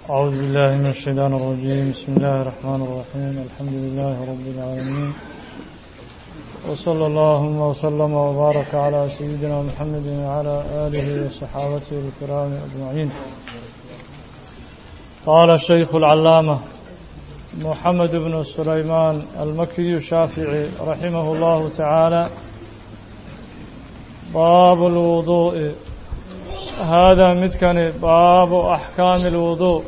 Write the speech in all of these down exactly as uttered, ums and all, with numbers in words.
أعوذ بالله من الشيطان الرجيم. بسم الله الرحمن الرحيم. الحمد لله رب العالمين، وصلى اللهم وسلم وبارك على سيدنا محمد وعلى آله وصحابته الكرام أجمعين. قال الشيخ العلامة محمد بن سليمان المكي الشافعي رحمه الله تعالى: باب الوضوء. هذا متكن باب أحكام الوضوء،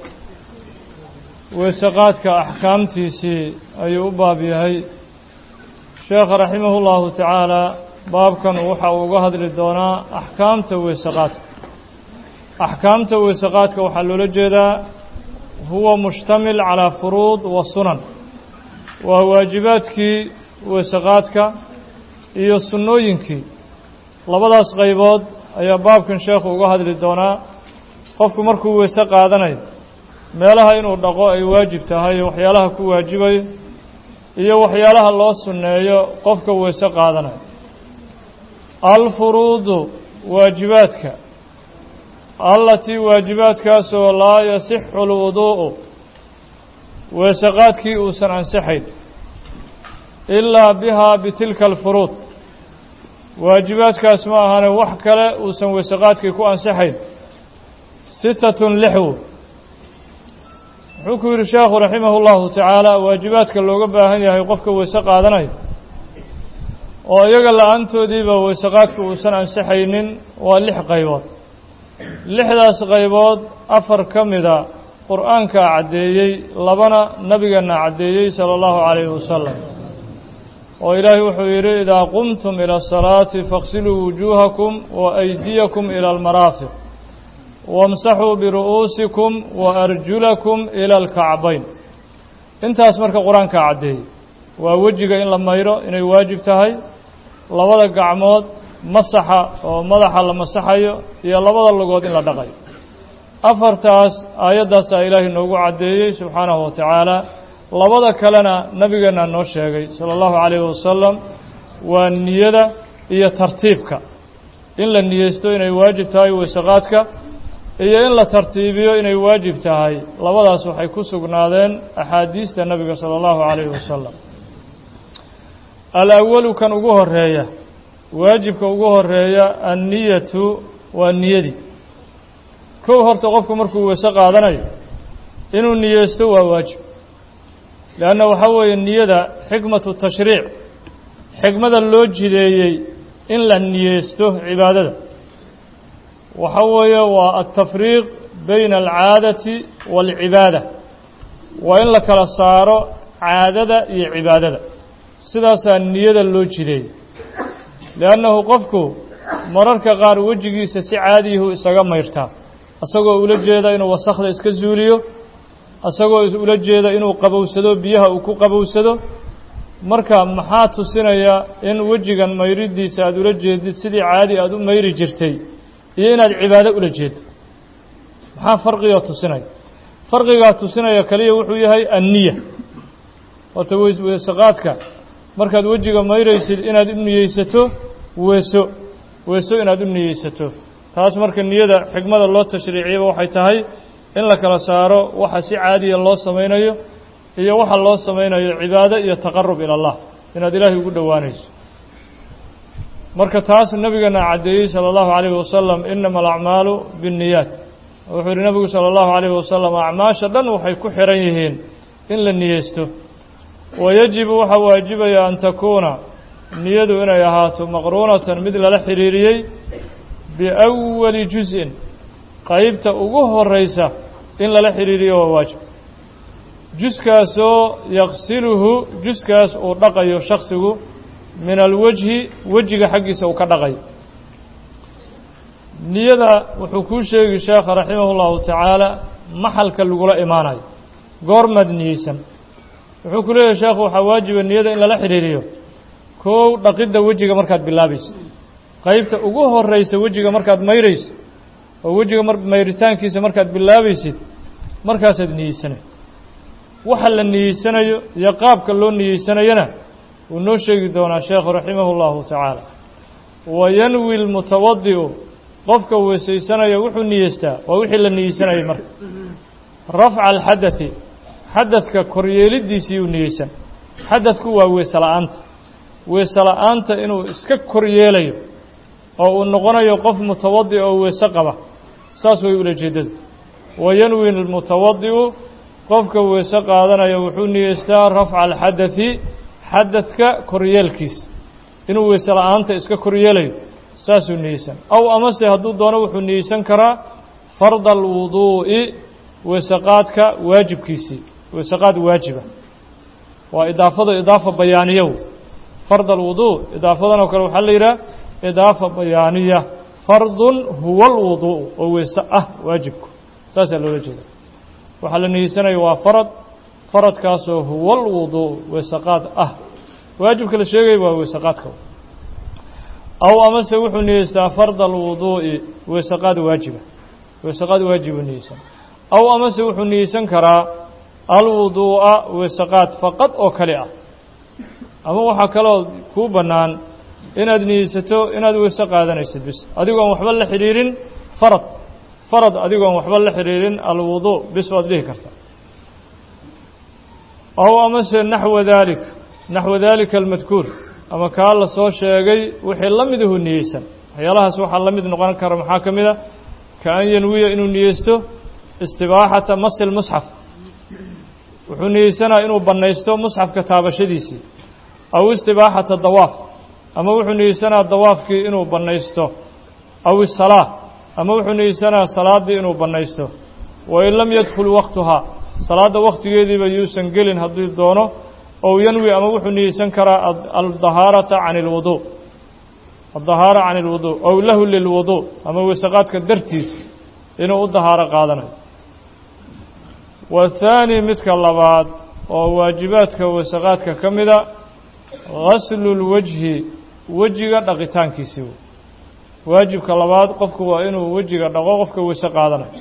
وسقاتك أحكام تيسي أي باب يهي. شيخ رحمه الله تعالى باب كان وحا وقهد للدونا أحكام توسقاتك. أحكام توسقاتك وحلول الجدا هو مشتمل على فروض والسنن، وواجباتك وسقاتك iyo sunnooyinkii labadaas qaybood ayaa baabkan sheekhu uga hadli doonaa. qofku markuu weyse qaadanayo meelaha inuu dhaqo ay waajib tahay, waxyaalaha ku waajibayo iyo waxyaalaha loo sunneeyo qofka weyse qaadanayo. alfuruudu waajibaadka allatii waajibaadkaasoo laa yasixu alwuduu'u weyse qaadkii uusan ansixayn ilaa bihaa bitilka alfuruud. waajibaadkaas ma ahane wax kale uusan weysaqaadkii ku ansixayn. sitatun lixw. wuxuu ku yidhi sheekhu raximah اllahu tacaala waajibaadka looga baahan yahay qofka weyse qaadanayo oo iyaga la-aantoodiiba weysaqaadku uusan ansixaynin waa lix qaybood. lixdaas qaybood afar ka mida qur'aankaa caddeeyey, labana nabigeenna caddeeyey sala allahu calayhi wasalam. oo ilaahay wuxuu yidhi: idaa qumtum ila asalaati fakhsiluu wujuuhakum wa aydiyakum ila almaraafiq wamsaxuu biru'uusikum wa arjulakum ila alkacbayn. intaas marka qur-aanka caddeeyey waa wejiga in la mayro inay waajib tahay, labada gacmood masaxa oo madaxa la masaxayo, iyo labada lugood in la dhaqayo. afartaas aayaddaasaa ilaahay noogu caddeeyey subxaanahu wa tacaala. labada kalena nabigeenna noo sheegay sala allahu calayhi wasalam. waa niyada iyo tartiibka, in la niyeysto inay waajib tahay weysaqaadka, iyo in la tartiibiyo inay waajib tahay. labadaas waxay ku sugnaadeen axaadiista nabiga sala allahu calayhi wasalam. alawalu kan ugu horeeya, waajibka ugu horeeya anniyatu waa niyadii. kow horta qofku markuu weyse qaadanayo inuu niyeysto waa waajib. leanna waxaa weeye niyada xikmatu tashriic, xikmada loo jideeyey in la niyeysto cibaadada waxa weeye waa altafriiq bayna alcaadati waalcibaada. waa in la kala saaro caadada iyo cibaadada. sidaasaa niyada loo jideeyey. liannahu qofku mararka qaar wejigiisa si caadiyuhu isaga mayrtaa, isagoo ula jeeda inuu wasakhda iska suuliyo, isagoo ula jeeda inuu qabowsado, biyaha uu ku qabowsado. marka maxaa tusinaya in wejigan mayridiisa aada ula jeedid sidii caadi aada u mayri jirtay iyo inaad cibaado ula jeeddo? maxaa farqigaa tusinaya? farqigaa tusinaya kaliya wuxuu yahay anniya. horta weysaqaadka markaad wejiga mayraysid inaad u niyeysato weeso weeso inaad u niyeysato. taas marka niyada xikmada loo tashriiciyaba waxay tahay in la kala saaro waxa si caadiya loo samaynayo iyo waxa loo samaynayo cibaado iyo taqarrub ila allah, inaad ilaahay ugu dhowaanayso. marka taas nabigeena caddeeyey sala allahu calayhi wasalam: inama alacmaalu binniyaat. wuxuu yidhi nabigu sala allahu calayhi wasalam acmaasha dhan waxay ku xiran yihiin in la niyeysto. wayajibu waxaa waajibaya an takuuna niyadu inay ahaato maqruunatan mid lala xiriiriyey biawali juz-in, qaybta ugu horeysa in lala xiriiriyo waa waajib. juskaasoo yaqsiluhu, juskaas uu dhaqayo shaksigu min alwajhi, wejiga xaggiisa uu ka dhaqayo. niyada wuxuu kuu sheegi sheekha raximahu llahu tacaala maxalka lagula imaanayo. goormaad niyeysan? wuxuu ku leeyahay sheekhu waxaa waajiba niyada in lala xiriiriyo kow dhaqidda wejiga markaad bilaabaysid. qaybta ugu horeysa wejiga markaad mayraysid oo wejiga mar mayritaankiisa markaad bilaabaysid markaasaad niyeysanay. waxa la niyeysanayo iyo qaabka loo niyeysanayana wuu noo sheegi doonaa sheekhu raximahu llahu tacaala. wayanwi lmutawadi'u qofka weysaysanaya wuxuu niyeystaa waa wixii la niyeysanayay marka rafca alxadaثi xadadka koryeelidiisii uu niyeysan xadadku waa weese la'aanta weese la'aanta inuu iska koryeelayo oo uu noqonayo qof mutawadi oo weese qaba saas way ula jeedada wayanwi almutawadi'u qofka weese qaadanaya wuxuu niyeystaa rafca alxadaثi xadadka koryeelkiisa inuu weese la'aanta iska koryeelayo saasuu niyeysan aw amase hadduu doono wuxuu niyeysan karaa farda alwuduu'i weeseqaadka waajibkiisii weeseqaad waajiba waa idaafada idaafa bayaaniyow farda alwuduu idaafadan oo kale waxaa la yidhaha idaafa bayaaniya fardun huwa alwuduu'u oo weese ah waajibku saasaa loola jeeda waxaa la niyeysanaya waa farad faradkaasoo huwa alwuduu'u weeseqaad ah waajibka la sheegaya waa weeseqaadka aw amase wuxuu niyeystaa farda alwuduu'i weeseqaad waajiba weeseqaad waajibuu niyeysan aw amase wuxuu niyeysan karaa alwuduu'a weeseqaad faqad oo kale ah ama waxaa kaloo kuu bannaan inaad niyeysato inaad weese qaadanaysid bis adigoon waxba la xidhiirin farad farad adigoon waxba la xidhiirin alwuduu bis waad dhihi kartaa aw amase naxwa daalik naxwa daalika almadkuur ama kaa la soo sheegay wixii la midahu niyeysan waxyaalahaas waxaa la mid noqon kara maxaa ka mid a ka an yanwiya inuu niyeysto istibaaxata masi lmusxaf wuxuu niyeysanaa inuu bannaysto musxafka taabashadiisii aw istibaaxata dawaaf ama wuxuu niyeysanaa dawaafkii inuu bannaysto aw isalaa ama wuxuu niyeysanaa salaaddii inuu bannaysto wain lam yadkhul waktuhaa salaadda wakhtigeediiba yuusan gelin hadduu doono ow yanwi ama wuxuu niyeysan karaa aldahaarata can اlwuduu addahaara can اlwuduu ow lahu lilwuduu ama weeseqaadka dartiisa inuu u dahaaro qaadanayo waathaani midka labaad oo waajibaadka weeseqaadka ka mida gaslu lwajhi wejiga dhaqitaankiisii wey waajibka labaad qofku waa inuu wejiga dhaqo qofka weese qaadanayo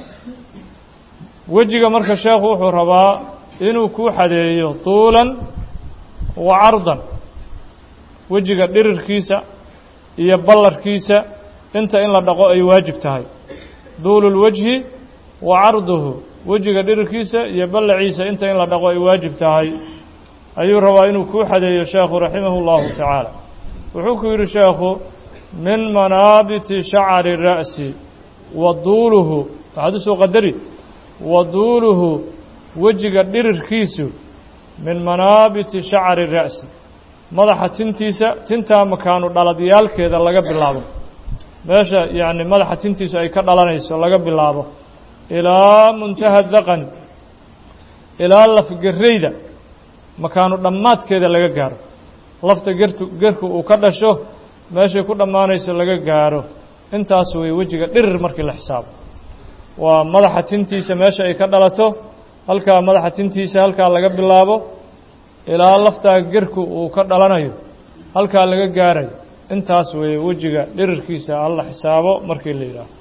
wejiga marka sheekhu wuxuu rabaa inuu kuu xadeeyo tuulan wa cardan wejiga dhirirkiisa iyo ballarkiisa inta in la dhaqo ay waajib tahay duululwajhi wa carduhu wejiga dhirirkiisa iyo ballaciisa inta in la dhaqo ay waajib tahay ayuu rabaa inuu kuu xadeeyo sheekhu raximahu اllahu tacaala wuxuu ku yidhi sheekhu min manaabiti shacari ra'si wa duuluhu waxaad u soo qadari wa duuluhu wejiga dhirirkiisu min manaabiti shacari ra'si madaxa tintiisa tintaa makaanu dhaladyaalkeeda laga bilaabo meesha yacni madaxa tintiisu ay ka dhalanayso laga bilaabo ilaa muntaha daqan ilaa lafgerrayda makaanu dhammaadkeeda laga gaaro lafta gertu gerku uu ka dhasho meeshay ku dhammaanayso laga gaaro intaas way wejiga dhirir markii la xisaabo waa madaxa tintiisa meesha ay ka dhalato halkaa madaxa tintiisa halkaa laga bilaabo ilaa laftaa gerku uu ka dhalanayo halkaa laga gaarayo intaas weeye wejiga dhirirkiisa alla xisaabo markii la yidhaaho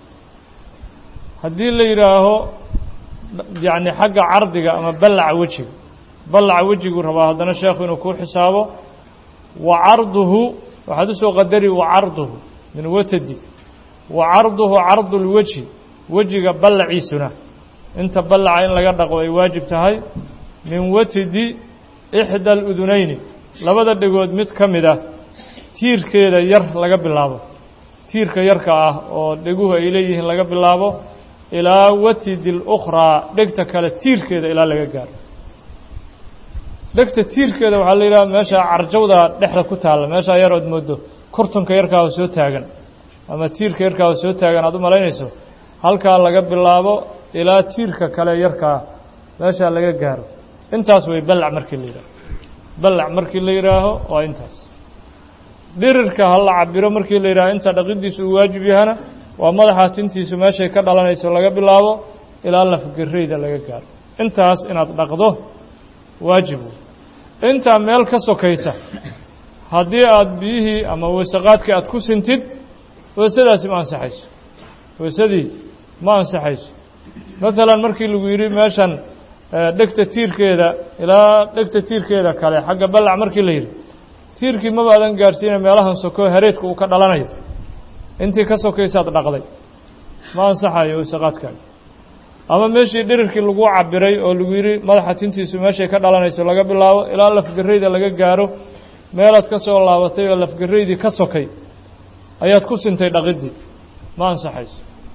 haddii la yidhaaho yacni xagga cardiga ama ballaca wejiga ballaca wejiguu rabaa haddana sheekhu inuu kuu xisaabo wa carduhu waxaad u soo qadari wa carduhu min watadi wa carduhu cardu lwejhi wejiga ballaciisuna inta ballaca in laga dhaqo ay waajib tahay min watadi ixda aludunayni labada dhegood mid ka mid ah tiirkeeda yar laga bilaabo tiirka yarka ah oo dheguhu ay leeyihiin laga bilaabo ilaa watidi اlukhraa dhegta kale tiirkeeda ilaa laga gaaro dhegta tiirkeeda waxaa la yidhaha meesha carjawda dhexda ku taalla meeshaa yar ood moodo kortonka yarkaa oo soo taagan ama tiirka yarkaa oo soo taagan aad u malaynayso halkaa laga bilaabo ilaa tiirka kale yarkaa meeshaa laga gaaro intaas way ballac markii la yidhaaho ballac markii la yidhaaho waa intaas dhirirka ha la cabiro markii la yidhaho inta dhaqiddiisu uu waajib yahana waa madaxa tintiisu meeshay ka dhalanayso laga bilaabo ilaa lafgerrayda laga gaaro intaas inaad dhaqdo waajib intaa meel ka sokaysa haddii aad biyihii ama weeseqaadkii aad ku sintid weesadaasi ma ansaxayso weesadii ma ansaxayso maalan markii lagu yidhi meeshan dhegta tiirkeeda ilaa dhegta tiirkeeda kale xagga ballac markii la yidhi tiirkii maba adan gaarsiina meelahan soko hareedka uu ka dhalanayo intii ka sokaysaad dhaqday ma ansaxayo weeseqaadkaaga ama meeshii dhirirkii lagu cabiray oo lagu yidhi madaxa tintiisu meeshay ka dhalanayso laga bilaabo ilaa lafgarayda laga gaaro meelaad ka soo laabatay oo lafgaraydii ka sokay ayaad ku sintay dhaqiddii ma ansaxayso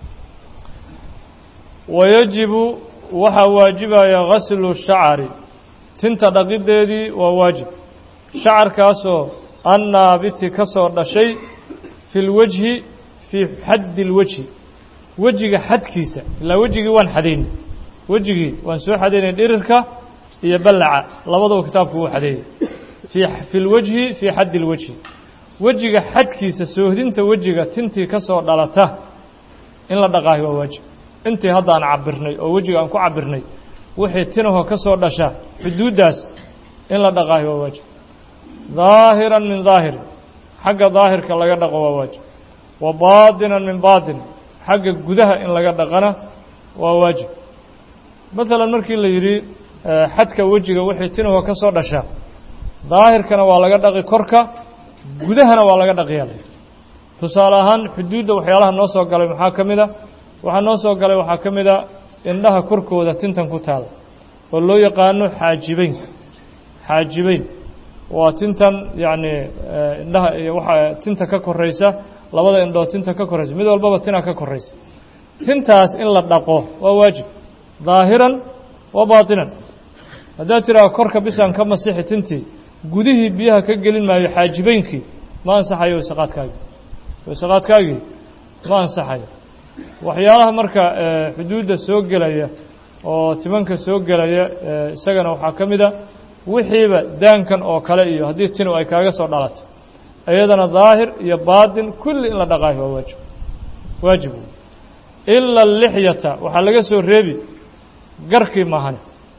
wayajibu waxaa waajibaya gaslu shacari tinta dhaqiddeedii waa waajib shacarkaasoo annaabiti ka soo dhashay fi lwajhi fii xaddi اlwajhi wejiga xadkiisa ilaa wejigii waan xadaynay wejigii waan soo xadaynay dhirirka iyo ballaca labadaba kitaabku wuu xadeeyey fii fi lwajhi fii xaddi اlwajhi wejiga xadkiisa soohdinta wejiga tintii ka soo dhalata in la dhaqaahi waa waajib intii hadda aan cabirnay oo wejiga aan ku cabirnay wixii tinahoo ka soo dhasha xuduuddaas in la dhaqaahi waa waajib daahiran min daahir xagga daahirka laga dhaqo waa waajib wa baatinan min baatin xagga gudaha in laga dhaqana waa waajib maalan markii la yidhi xadka wejiga wixii tinahoo ka soo dhasha daahirkana waa laga dhaqi korka gudahana waa laga dhaqiyaa tusaale ahaan xuduudda waxyaalaha noo soo galay maxaa ka mid a waxaa noo soo galay waxaa ka mid a indhaha korkooda tintan ku taala oo loo yaqaano xaajibeyn xaajibeyn waa tintan yacni indhaha iyo waxaa tinta ka koraysa labada indhood tinta ka koraysa mid walbaba tinaa ka koraysa tintaas in la dhaqo waa waajib daahiran wa baatinan haddaad tiraa korka bisaan ka masixi tintii gudihii biyaha ka gelin maayo xaajibeynkii ma ansaxayo wasaqaadkaagii wasaqaadkaagii ma ansaxayo waxyaalaha marka xuduudda soo gelaya oo timanka soo gelaya isagana waxaa ka mid a wixiiba daankan oo kale iyo haddii tinu ay kaaga soo dhalato iyadana daahir iyo baatin kulli in la dhaqaayo waa waajib waajib ila alixyata waxaa laga soo reebi garkii maahane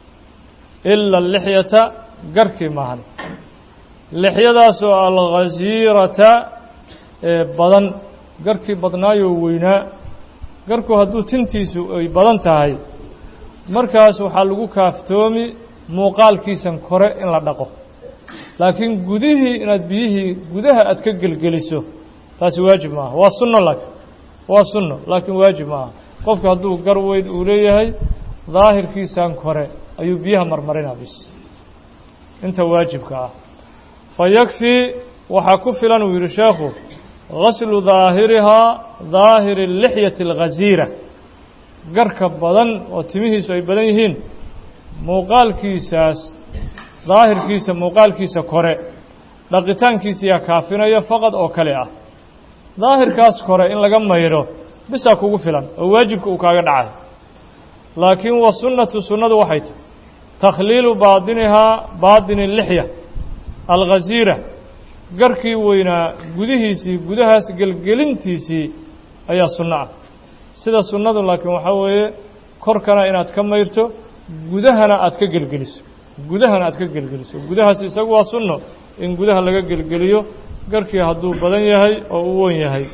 ila alixyata garkii maahane lixyadaasoo alghasiirata ee badan garkii badnaayoo weynaa garku hadduu tintiisu ay badan tahay markaas waxaa lagu kaaftoomi muuqaalkiisan kore in la dhaqo laakiin gudihii inaad biyihii gudaha aad ka gelgeliso taasi waajib maaha waa sunno laakiin waa sunno laakiin waajib maaha qofku hadduu gar weyn uu leeyahay daahirkiisan kore ayuu biyaha marmarinaa bis inta waajibka ah fa yakfii waxaa ku filan uu yidhi sheekhu gaslu daahirihaa daahiri lixyati alghasiira garka badan oo timihiisu ay badan yihiin muuqaalkiisaas daahirkiisa muuqaalkiisa kore dhaqitaankiisa yaa kaafinaya faqad oo kale ah daahirkaas kore in laga maydho bisaa kugu filan oo waajibka uu kaaga dhacay laakiin wa sunnatu sunnadu waxay tahay takhliilu baadinihaa baadini lixya alghasiira garkii weynaa gudihiisii gudahaas gelgelintiisii ayaa sunno ah sida sunnadu laakiin waxaa weeye korkana inaad ka mayrto gudahana aad ka gelgeliso gudahana aad ka gelgeliso gudahaas isagu waa sunno in gudaha laga gelgeliyo garkii hadduu badan yahay oo u weyn yahay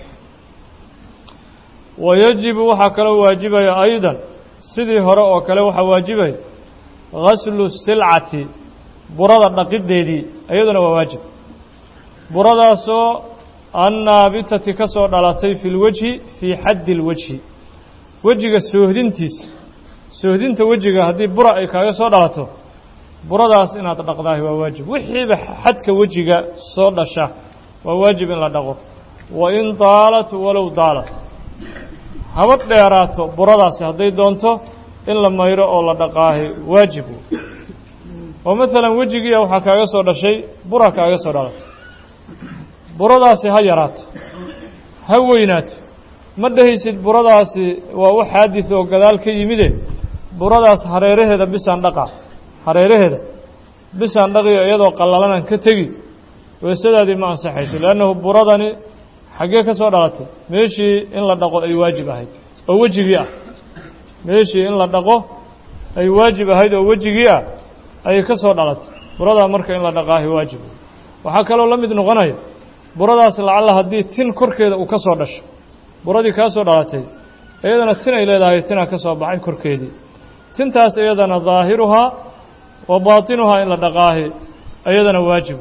wayajibu waxaa kaloo waajibaya aydan sidii hore oo kale waxaa waajibaya gaslu silcati burada dhaqiddeedii iyaduna waa waajib buradaasoo annaabitati ka soo dhalatay fi lwajhi fii xaddi اlwajhi wejiga soohdintiisa soohdinta wejiga haddii bura ay kaaga soo dhalato buradaas inaad dhaqdaahi waa waajib wixiiba xadka wejiga soo dhasha waa waajib in la dhaqo wa in daalat walow daalat haba dheeraato buradaasi hadday doonto in la mayro oo la dhaqaahi waajib oo maalan wejigiia waxaa kaaga soo dhashay bura kaaga soo dhalato buradaasi ha yaraato ha weynaato ma dhehaysid buradaasi waa u xaadis oo gadaal ka yimide buradaas hareeraheeda bisaan dhaqa hareeraheeda bisaan dhaqiyo iyadoo qallalanaan ka tegi weesadaadii ma ansaxayso leannahu buradani xaggee ka soo dhalatay meeshii in la dhaqo ay waajib ahayd oo wejigii ah meeshii in la dhaqo ay waajib ahayd oo wejigii ah ayay ka soo dhalatay buradaa marka in la dhaqaahi waajib waxaa kaloo la mid noqonaya buradaas lacalla haddii tin korkeeda uu ka soo dhasho buradii kaa soo dhalatay iyadana tin ay leedahay tinaa ka soo baxay korkeedii tintaas iyadana daahiruhaa wa baatinuhaa in la dhaqaahi iyadana waajib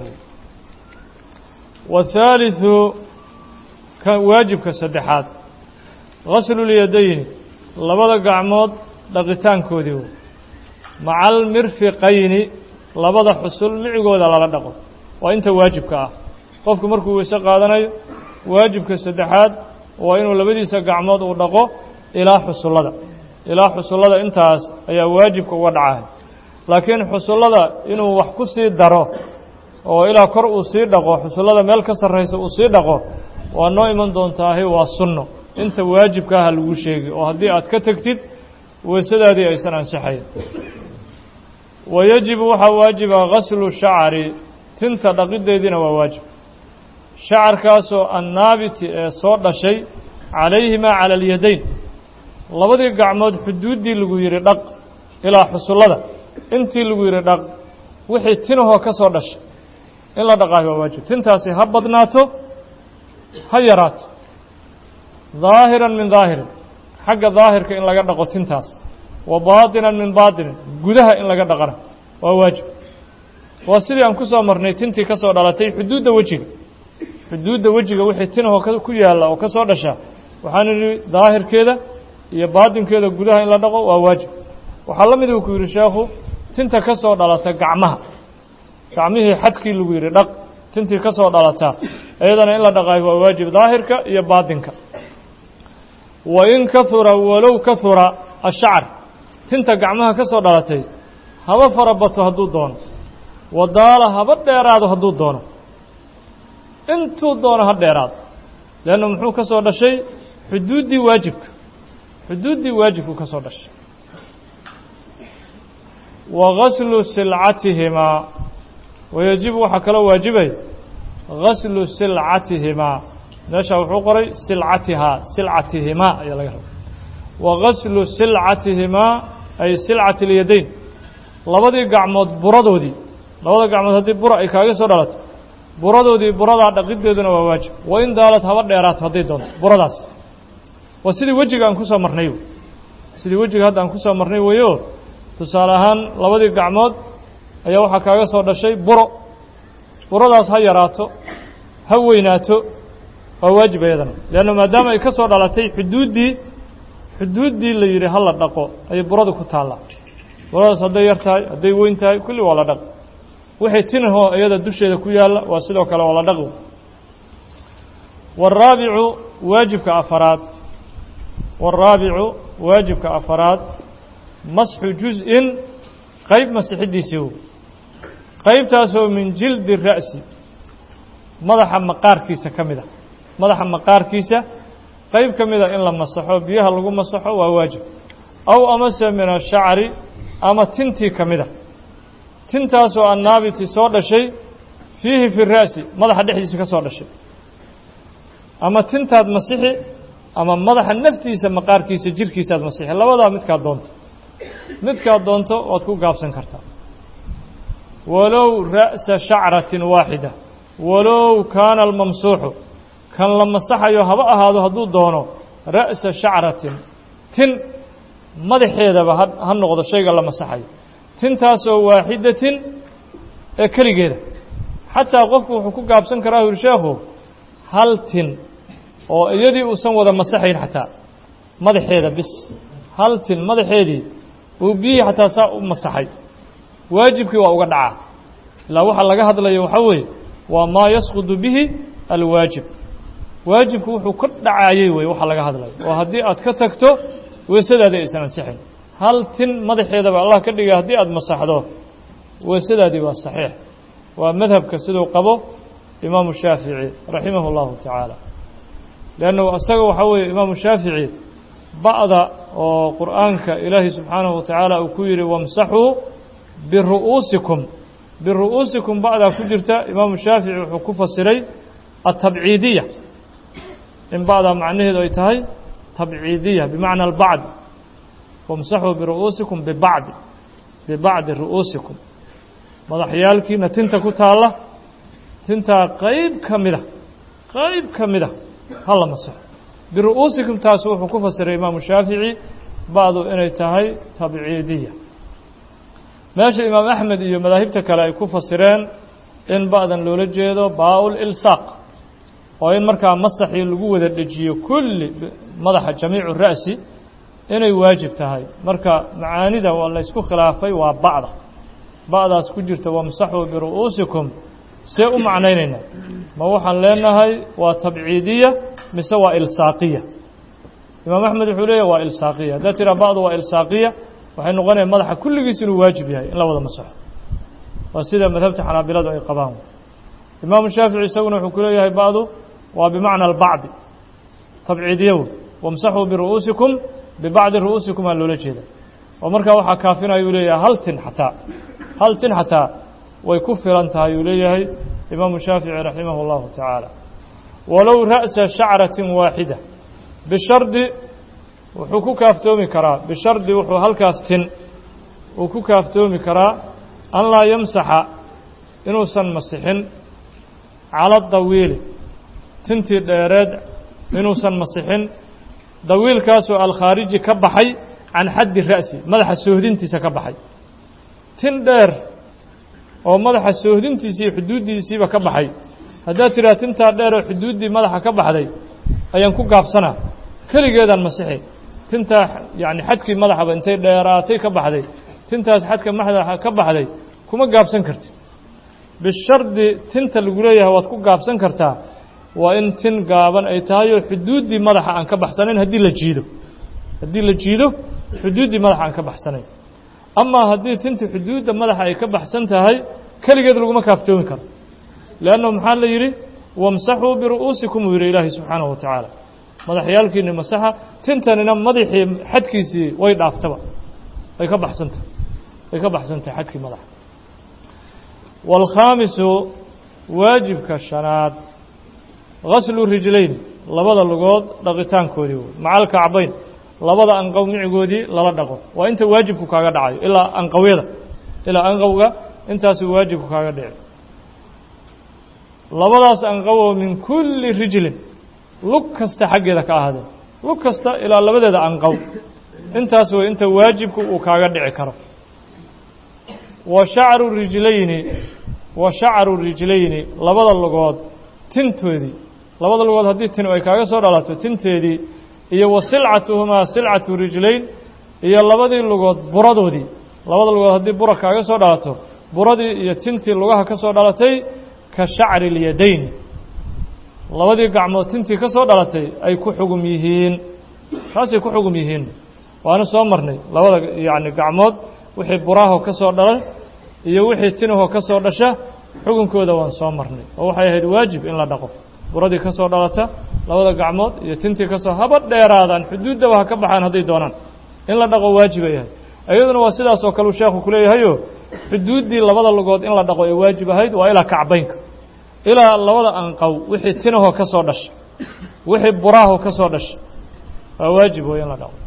wathaalitثu ka waajibka saddexaad gaslulyadayni labada gacmood dhaqitaankoodii maca almirfiqayni labada xusul micigooda lala dhaqo waa inta waajibka ah qofku markuu weyse qaadanayo waajibka saddexaad waa inuu labadiisa gacmood uu dhaqo ilaa xusullada ilaa xusullada intaas ayaa waajibka uga dhacahay laakiin xusullada inuu wax ku sii daro oo ilaa kor uu sii dhaqo xusullada meel ka sarraysa uu sii dhaqo waa noo iman doontaahay waa sunno inta waajibka ah lagu sheegi oo haddii aad ka tegtid weysadaadii aysan ansixayn wayajibu waxaa waajiba gaslu shacri tinta dhaqideediina waa waajib shacarkaasoo annaabiti ee soo dhashay calayhimaa cala alyadayn labadii gacmood xuduuddii lagu yidhi dhaq ilaa xusullada intii lagu yidhi dhaq wixii tinahoo ka soo dhashay in la dhaqaayo waa waajib tintaasi ha badnaato ha yaraato daahiran min daahirin xagga daahirka in laga dhaqo tintaas wa baatinan min baatinin gudaha in laga dhaqana waa waajib waa sidii aan ku soo marnay tintii ka soo dhalatay xuduudda wejiga xuduudda wejiga wixii tinahoo ku yaalla oo ka soo dhasha waxaan idhi daahirkeeda iyo baatinkeeda gudaha in la dhaqo waa waajib waxaa la mid uu ku yidhi sheekhu tinta ka soo dhalata gacmaha gacmihii xadkii lagu yidhi dhaq tintii ka soo dhalataa iyadana in la dhaqaayo waa waajib daahirka iyo baatinka wa in kahura walow kahura ashacr tinta gacmaha ka soo dhalatay haba farabato hadduu doono wadaala haba dheeraado hadduu doono intuu doono ha dheeraado leanna muxuu ka soo dhashay xuduuddii waajibka xuduuddii waajibku ka soo dhashay wa gaslu silcatihimaa wayajibu waxaa kaloo waajibay gaslu silcatihimaa meeshaa wuxuu qoray silcatihaa silcatihimaa ayaa laga raba wa gaslu silcatihimaa ay silcati اlyadayn labadii gacmood buradoodii labada gacmood haddii bura ay kaaga soo dhalato buradoodii buradaa dhaqideeduna waa waajib wa in daalad haba dheeraato hadday doonto buradaas waa sidii wejiga aan ku soo marnay sidii wejiga hadda aan ku soo marnay weeyo tusaale ahaan labadii gacmood ayaa waxaa kaaga soo dhashay buro buradaas ha yaraato ha weynaato waa waajib iyadana leanna maadaama ay ka soo dhalatay xuduuddii xuduuddii la yidhi ha la dhaqo ayay burada ku taallaa buradaas hadday yar tahay hadday weyn tahay kulli waa la dhaqi wixii tinahoo iyada dusheeda ku yaalla waa sidoo kale waa la dhaqi waaraabicu waajibka afaraad waaraabicu waajibka afaraad masxu juz-in qayb masixiddiisii qaybtaasoo min jildi ra'si madaxa maqaarkiisa ka mid a madaxa maqaarkiisa qayb ka mida in la masaxo biyaha lagu masaxo waa waajib aw amase min ashacri ama tintii ka mida tintaasoo annaabiti soo dhashay fiihi fi ra'si madaxa dhexdiisa ka soo dhashay ama tintaad masixi ama madaxa naftiisa maqaarkiisa jirhkiisaad masixi labadaa midkaad doonto midkaad doonto waad ku gaabsan kartaa walow ra'sa shacratin waaxida walow kaana almamsuuxu kan la masaxayo haba ahaado hadduu doono ra'sa shacratin tin madaxeedaba ha noqdo shayga la masaxayo tintaasoo waaxidatin ee keligeeda xataa qofku wuxuu ku gaabsan karaa yuri sheekhu hal tin oo iyadii uusan wada masaxayn xataa madaxeeda bis hal tin madaxeedii uu biyihii xataa saa u masaxay waajibkii waa uga dhacaa ilaa waxaa laga hadlayo waxaa weeye waa maa yasqudu bihi alwaajib waajibku wuxuu ka dhacaayey wey waxaa laga hadlayo oo haddii aad ka tagto weysadaadii aysan ansixin hal tin madaxeedaba allah ka dhigay haddii aad masaxdo weysadaadii waa saxiix waa madhabka siduu qabo imaamu shaafici raximah اllahu tacaala leannahu isaga waxaa weeye imaamu shaafici ba'da oo qur'aanka ilaahay subxaanahu wa tacaala uu ku yidhi wamsaxuu biru'uusikum biru'uusikum ba'daa ku jirta imaamu shaafici wuxuu ku fasiray atabciidiya in ba'daa macnaheedu ay tahay tabciidiya bimacna albacd wamsaxuu biru'uusikum bibacdi bibacdi ru'uusikum madaxyaalkiina tinta ku taalla tintaa qayb ka mida qayb ka mida ha la masaxo biru'uusikum taas wuxuu ku fasiray imaamu shaafici ba'du inay tahay tabciidiya meesha imaam axmed iyo madaahibta kale ay ku fasireen in ba'dan loola jeedo baa-ul ilsaaq oo in markaa masaxii lagu wada dhejiyo kulli madaxa jamiicu ra'si inay waajib tahay marka macaanida waa la isku khilaafay waa ba'da ba'daas ku jirta wamsaxuu biru'uusikum see u macnaynaynaa ma waxaan leenahay waa tabciidiya mise waa ilsaaqiya imaam axmed wuxuu leeyahy waa ilsaaqiya haddaad tiraa ba'du waa ilsaaqiya waxay noqonaya madaxa kulligiis inuu waajib yahay in la wada masaxo waa sida madhabta xanaabiladu ay qabaan imaamu shaafici isaguna wuxuu ku leeyahay ba'du waa bimacna albacdi tabciidiya wey wamsaxuu biru'uusikum bibacdi ru'uusikum aa loola jeeda oo markaa waxaa kaafinaya uu leeyahay hal tin xataa hal tin xataa way ku filan tahay uu leeyahay imaamu shaafici raximah اllahu tacaala walow ra'sa shacratin waaxida bishardi wuxuu ku kaaftoomi karaa bishardi wuxuu halkaas tin uu ku kaaftoomi karaa an laa yamsaxa inuusan masixin cala dawiili tintii dheereed inuusan masixin dawiilkaasoo alkhaariji ka baxay can xaddi ra'si madaxa soohdintiisa ka baxay tin dheer oo madaxa soohdintiisii iyo xuduuddiisiiba ka baxay haddaad tidhaha tintaa dheer oo xuduuddii madaxa ka baxday ayaan ku gaabsanaa keligeedaan masixi tintaa yacni xadkii madaxaba intay dheeraatay ka baxday tintaas xadka madaxa ka baxday kuma gaabsan kartid bishardi tinta lagu leeyahay waad ku gaabsan kartaa waa in tin gaaban ay tahay oo xuduuddii madaxa aan ka baxsanayn haddii la jiido haddii la jiido xuduuddii madaxa aan ka baxsanayn amaa haddii tinta xuduudda madaxa ay ka baxsan tahay keligeed laguma kaaftoomi karo leannahu maxaa la yidhi wamsaxuu biru'uusikum uu yidhi ilaahi subxaanahu wa tacaala madaxyaalkiinni masaxa tintanina madaxii xadkiisii way dhaaftaba way ka baxsantahay way ka baxsan tahay xadkii madaxa waalkhaamisu waajibka shanaad gaslu rijlayn labada lugood dhaqitaankoodii wey maca alkacbayn labada anqow micigoodii lala dhaqo waa inta waajibku kaaga dhacayo ilaa anqawyada ilaa anqowga intaasuu waajibku kaaga dhici labadaas anqowo min kulli rijlin lug kasta xaggeeda ka ahaadeen lug kasta ilaa labadeeda anqow intaas way inta waajibku uu kaaga dhici karo wa shacru rijlayni wa shacru rijlayni labada lugood tintoodii labada lugood haddii tin ay kaaga soo dhalato tinteedii iyo wa silcatuhumaa silcatu rijlayn iyo labadii lugood buradoodii labada lugood haddii bura kaaga soo dhalato buradii iyo tintii lugaha ka soo dhalatay ka shacri اlyadayn labadii gacmood tintii ka soo dhalatay ay ku xugum yihiin taasay ku xugum yihiin waana soo marnay labada yacni gacmood wixii buraahoo ka soo dhalay iyo wixii tinahoo ka soo dhasha xukunkooda waan soo marnay oo waxay ahayd waajib in la dhaqo buradii ka soo dhalata labada gacmood iyo tintii ka soo haba dheeraadaan xuduuddaba ha ka baxaan hadday doonaan in la dhaqo waajib ay ahayd iyaduna waa sidaas oo kale uu sheekhu ku leeyahayo xuduuddii labada lugood in la dhaqo ee waajib ahayd waa ilaa kacbaynka ilaa labada anqow wixii tinahoo ka soo dhasha wixii buraahoo ka soo dhasha waa waajib way in la dhaqo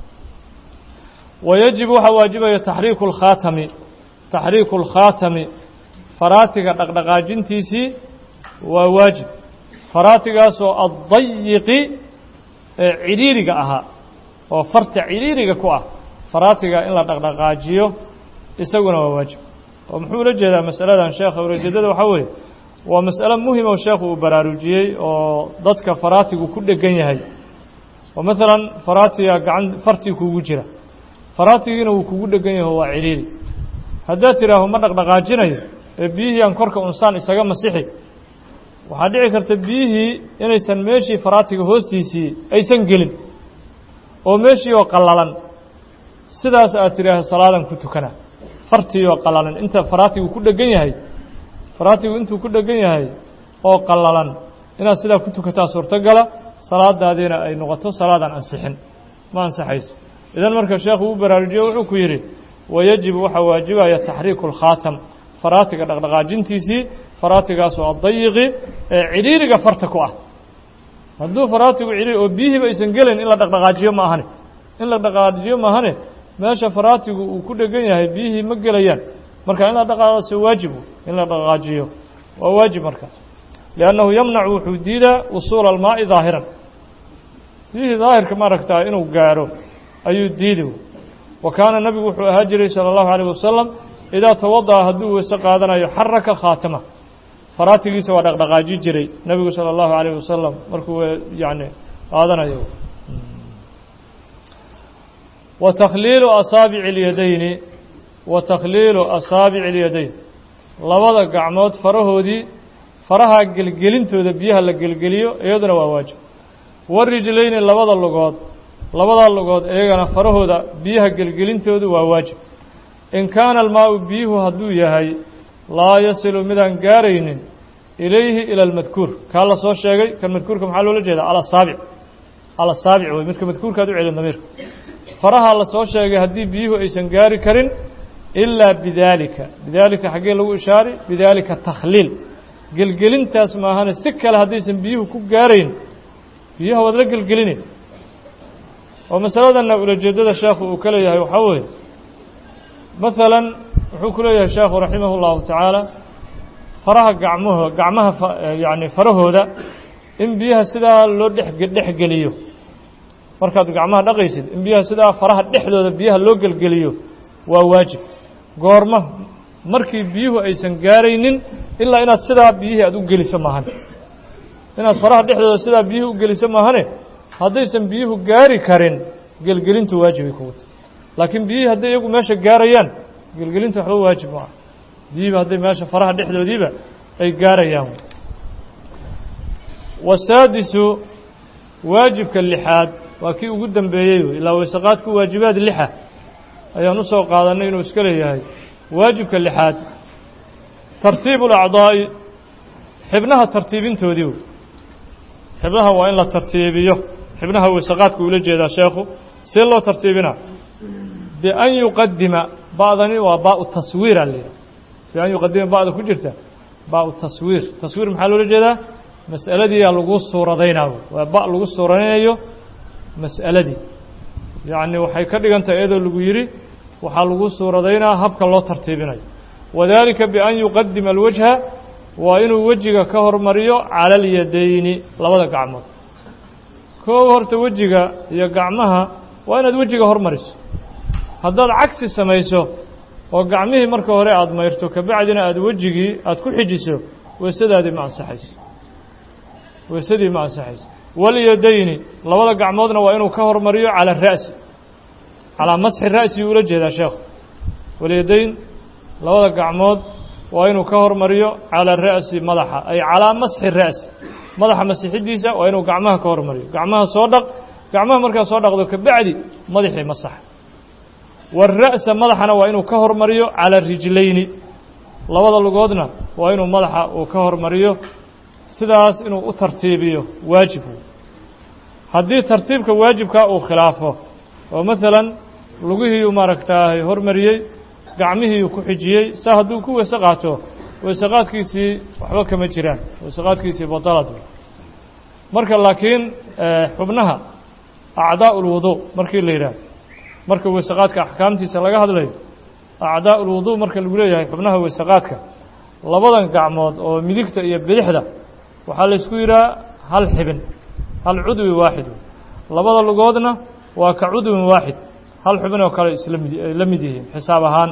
wayajib waxaa waajibaya taxriiku اlkhaatami taxriiku اlkhaatami faraatiga dhaqdhaqaajintiisii waa waajib faraatigaasoo addayiqi ee cidhiiriga ahaa oo farta cidhiiriga ku ah faraatiga in la dhaqdhaqaajiyo isaguna waa waajib oo muxuu ula jeedaa masaladan sheekha ujeedada waxaa weeye waa mas'alo muhim oo sheekhu uu baraarujiyey oo dadka faraatigu ku dhegan yahay oo maalan faraatiga gacan fartii kuugu jira faraatigiina wuu kugu dhegan yaho waa cidhiiri haddaad tidhaaho ma dhaqdhaqaajinayo ee biyihii aan korka unsaan isaga masixi waxaa dhici karta biyihii inaysan meeshii faraatiga hoostiisii aysan gelin oo meeshii oo qallalan sidaas aad tidhaaho salaadan ku tukana fartii oo qallalan inta faraatigu ku dhegan yahay faraatigu intuu ku dhegan yahay oo qallalan inaad sidaa ku tukataa suurtogala salaadaadiina ay noqoto salaadan ansixin ma ansaxayso idan marka sheekhu uu baraarujiye wuxuu ku yidhi wayajibu waxaa waajibaya taxriiku اlkhaatam faraatiga dhaqdhaqaajintiisii faraatigaasoo addayiqi ee cidhiiriga farta ku ah hadduu faraatigu cidhiiri oo biyihiiba aysan gelayn in la dhaqdhaqaajiyo ma ahane in la dhaqdhaqaajiyo ma ahane meesha faraatigu uu ku dhegan yahay biyihii ma gelayaan marka in la dhaqaaso waajibu in la dhaqaajiyo waa waajib markaas liannahu yamnacu wuxuu diidaa wusuula almaa'i daahiran biyihii daahirka maaragtaa inuu gaaro ayuu diidi wa kaana nabigu wuxuu ahaa jiray salى اllahu عalيه wasalam idaa tawadaأa hadduu weyse qaadanayo xaraka khaatama faraatigiisa waa dhaqdhaqaaji jiray nebigu salى اllahu عalيه wasalam markuu yani qaadanayo وتخليل أصابع اليدين وتخليل أصابع اليدين لبدا قعمود فرهودي فرها قلقلينتو بيها لقلقليو ايضنا واجب والرجلين لبدا اللقود لبدا اللقود ايغنا فرهودا بيها قلقلينتو واجب إن كان الماء بيه هدو يهي لا يصل مدان قارين إليه إلى المذكور كان الله صور شيء كان مذكور كم حاله لجيدا على الصابع على الصابع ومثل مذكور كادو على الضمير فرها الله صور شيء هدي بيه إيسان قاري كرين إلا بذلك بذلك حقين له إشاري بذلك التخليل قلقلين تاسماهان السكة لهديس بيه كو قارين بيه ودرق قلقلين ومسألة أنه إلى جدد الشيخ وكليه يحوه مثلا وحكوا له الشيخ رحمه الله تعالى فرها قعمه قعمها ف يعني فره ذا إن بيها سدا لو دح دح قليو مركز قعمها دقيسد إن بيها سدا فرها دح لو بيها لو قليو وواجب قرمه مركي بيه أيسن قارينين إلا إن سدا بيه أدو قليس ماهن إن فرها دح لو سدا بيه قليس ماهن هذا يسن بيه قاري كارين قل قلين تواجب يكوت لكن بيه هذا يقول ماشى قاريان قل قلين تحلو واجب معه ديبا هذا ماشى فرها دح لو ديبا أي قاريان والسادس واجب كاللحاد وكي قدام بيجيو إلا وسقاتك واجبات اللحى أي نص وقادنا إنه إسكالي هاي واجب كاللحاد ترتيب الأعضاء حبناها ترتيبين توديو حبناها وإن لا ترتيبيه حبناها وسقاتك ولجي هذا شيخه سير له ترتيبنا بأن يقدم بعضني وباء التصوير عليه بأن يقدم بعض كجرته باء التصوير تصوير محل ولجي هذا مسألة دي لغو الصورة دينه وباء لغو الصورة دينه مسألة دي يعني وحي كدغ انت ايدو لغو يري وحا لغو الصورة دينه هبك الله ترتيبنا وذلك بأن يقدم الوجه وإنه وجهك كهر مريو على اليدين لبدا قعمود كو هرت وجهك يا قعمها وإن وجهك هر مريس هذا العكس سميسو وقعمه marka hore aad mayrto ka bacdina aad wajigi aad ku xijiso weesadaadi ma ansaxayso weesadii ma ansaxayso wal yadayni labada gacmoodna waa inuu ka hormariyo ala raasi ala masx raasi ula jeeda sheekh wal yadayn labada gacmood waa inuu ka hormariyo ala raasi madaxa ay ala masx raasi madaxa masixidiisa waa inuu gacmaha ka hormariyo gacmaha soo dhaq gacmaha marka soo dhaqdo ka bacdi madaxii masax والرأس مدحنا وإنه كهر مريو على الرجلين لوضع لقودنا وإنه مدح وكهر مريو سداس إنه ترتيبيه واجبه هذه ترتيبك واجبك أو خلافه ومثلا لقيه يماركتاه هر مريي قعمه يكحجيه سهدوك وسقاته وسقات كيسي وحبك مجران وسقات كيسي بطلته مركا لكن حبنها أعداء الوضوء مركي الليلان marka weesaqaadka ahkaamtiisa laga hadlayo aadaa ulwudu marka lagu leeyahay xubnaha weesaqaadka labadan gacmood oo midigta iyo bidixda waxa la isku yiraa hal xibin hal cudwi waahid labada lugoodna waa ka cudwi waahid hal xubin oo kale isla mid yihiin xisaab ahaan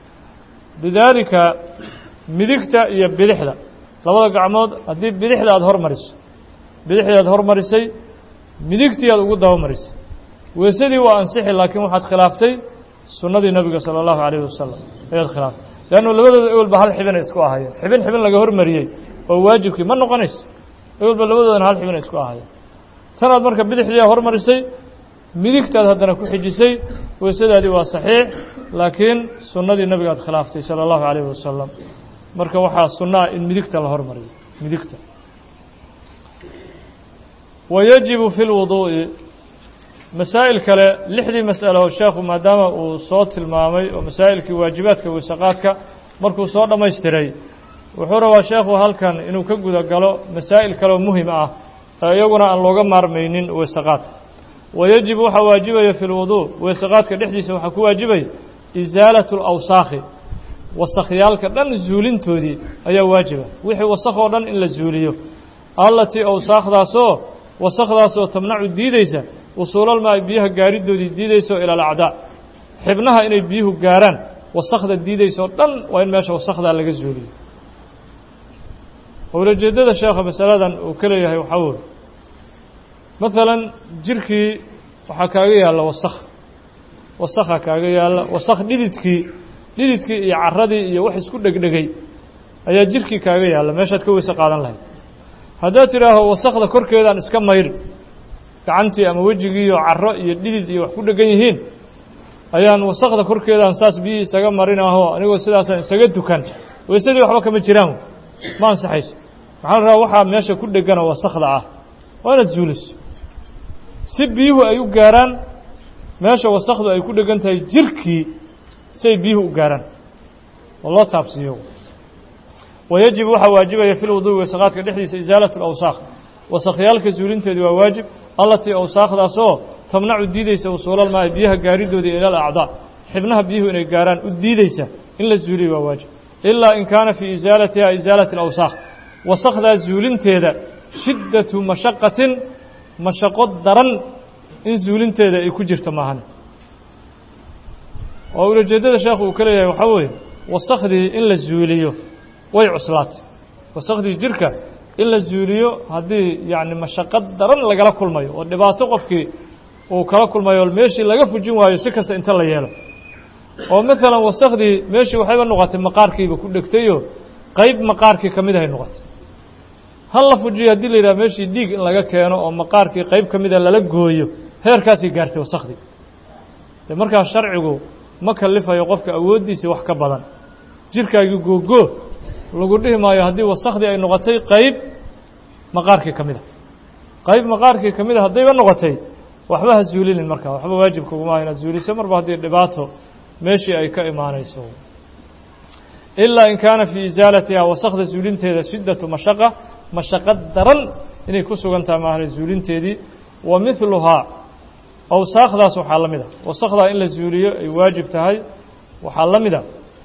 bidalika midigta iyo bidixda labada gacmood hadii bidixda aad hormariso bidixda aad hormarisay midigtii aad ugu dawmarisay ويسدي وأنصح لكن واحد خلافتي سنة النبي صلى الله عليه وسلم هي الخلاف لأنه لبدا يقول بحال حبن إسكوا هاي حبن حبن لجهور مريء وواجب كي ما نقنيس يقول باللبدا إن حال حبن إسكوا هاي ترى المركب بدي حليه هور مريسي ميدك تاد هذا كحجسي ويسدي هذا صحيح لكن سنة النبي قد خلافتي صلى الله عليه وسلم مركب واحد سنة إن ميدك تال هور مريء ميدك ويجب في الوضوء مسائل كلا لحدي مسألة الشيخ ما دام وصوت المامي ومسائل كواجبات كوسقاتك مركو صوت ما يشتري وحورة والشيخ وهل كان إنه كجود قالوا مسائل كلا مهمة يقولنا أن لوجا مرمينين وسقات ويجب حواجبه في الوضوء وسقاتك لحدي سوى حكوا واجبه إزالة الأوساخ والسخيال كدن الزولين تودي أي واجبة وحي وسخوا دن إلا الزوليو التي أوساخ ذا سو وسخ ذا سو تمنع الديديسة وصول الماء بيها قارد دودي ديديسو إلى الأعداء حبناها إني بيه قاران وصخذ الديديسو دل وإن ماشا وصخذ على الزولي ولجدد الشيخ مسألة وكليه يحول مثلا جركي وحكاية على وصخ wasakha kaaga yaalla wasakh dhididkii dhididkii iyo carradii iyo wax isku dhegdhegay ayaa jirkii kaaga yaalla meeshaad ka weyse qaadan lahayd haddaad tidhaaho wasakhda korkeedaan iska mayri gacantii ama wejigiiyo carro iyo dhidid iyo wax ku dhegan yihiin ayaan wasakhda korkeedaan saas biyihii isaga marinaahoo anigoo sidaasaan isaga dukan weysadii waxba kama jiraan ma ansaxayso maxaa la rabaa waxaa meesha ku dheganoo wasakhda ah waa inaad zuuliso si biyuhu ay u gaaraan meesha wasakhdu ay ku dhegan tahay jirkii say biyuhu u gaaraan oo loo taabsiiyo wayajibu waxaa waajibaya fi lwuduui weysaqaadka dhexdiisa isaalatu alawsaakh wasakhyaalka zuulinteedu waa waajib allatii awsaakdaasoo tamnacu diidaysa usuulalmaa'i biyaha gaaridoodii ila alacdaa xibnaha biyuhu inay gaaraan u diidaysa in la zuuliyo waa waajib ilaa in kaana fii isaalatiha isaalati alawsaakh wasakhdaa zuulinteeda shiddatu mashaqatin mashaqo daran in zuulinteeda ay ku jirto maahan oo ulajeeddada sheekhu uu ka leeyahay waxaa weeye wasakhdii in la zuuliyo way cuslaatay wasakhdii jirka in la zuuliyo haddii yacni mashaqo daran lagala kulmayo oo dhibaato qofkii uu kala kulmayo meeshii laga fujin waayo si kasta inta la yeelo oo maalan wasakhdii meeshii waxayba noqotay maqaarkiiba ku dhegtayoo qayb maqaarkii ka mid ahay noqotay hal la fujiyo haddii la yidhaha meeshii dhiig in laga keeno oo maqaarkii qayb ka mida lala gooyo heerkaasii gaartay wasakhdii dee markaa sharcigu ma kalifayo qofka awooddiisii wax ka badan jirkaagii googoo lagu dhihi maayo haddii wasakhdii ay noqotay qayb maqaarkii ka mida qayb maqaarkii ka mida haddayba noqotay waxba ha zuulinin markaa waxba waajibka uguma aha inaad zuuliso marba haddii dhibaato meeshii ay ka imaanayso ilaa in kaana fii isaalatiha wasakhda zuulinteeda shiddatu mashaqa mashaqo daran inay ku sugan tahay maahane zuulinteedii wa midluhaa awsaakdaas waxaa la mid a wasakhdaa in la zuuliyo ay waajib tahay waxaa la mid a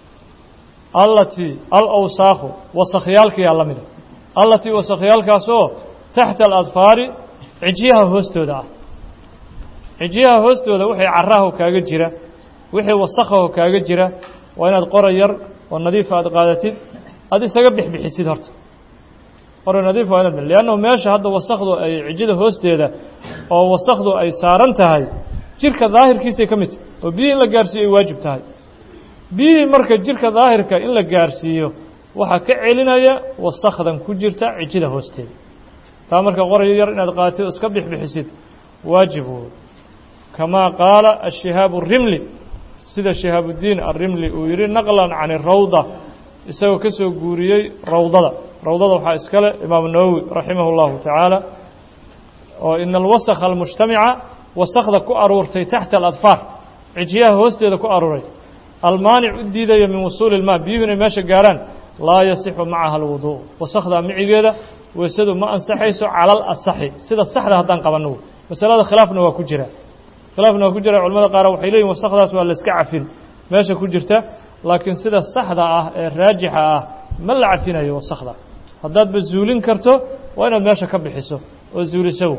allatii alawsaakhu wasakhyaalkiyaa la mid a allatii wasakhyaalkaasoo taxta aladfaari cijyaha hoostooda ah cijyaha hoostooda wixii carraho kaaga jira wixii wasakhaho kaaga jira waa inaad qoray yar oo nadiifa aad qaadatid aad isaga bixbixisid horta qoray nadiif waa inaad liannahu meesha hadda wasakhdu ay cijyada hoosteeda oo wasakhdu ay saaran tahay jirka daahirkiisay ka mid tahay oo biyihii in la gaarsiiyo ay waajib tahay biyihii marka jirka daahirka in la gaarsiiyo waxaa ka celinaya wasakhdan ku jirta cijyada hoosteeda taa marka qoray yar inaad qaadatid oo iska bixbixisid waajib wey kamaa qaala ashihaabu الrimli sida shihaabudiin alrimli uu yidhi naqlan can irawda isagoo ka soo guuriyey rawdada rawdada waxaa iskale imaamu nawowi raximah اllahu tacaala oo ina alwasakha almujtamica wasakhda ku aruurtay taxta aladfaar cijyaha hoosteeda ku aruuray almaanic u diidaya min wusuuli ilmaa biyuhu inay meesha gaaraan laa yasixu macaha alwuduu wasakhdaa micigeeda weysadu ma ansaxayso cala alasaxi sida saxda haddaan qabanno masalada khilaafna waa ku jira khilaafna waa ku jira culamada qaar waxay leeyihin wasakhdaas waa la iska cafin meesha ku jirta laakiin sida saxda ah ee raajixa ah ma la cafinayo wasakhda haddaadba zuulin karto waa inaad meesha ka bixiso oo zuulisow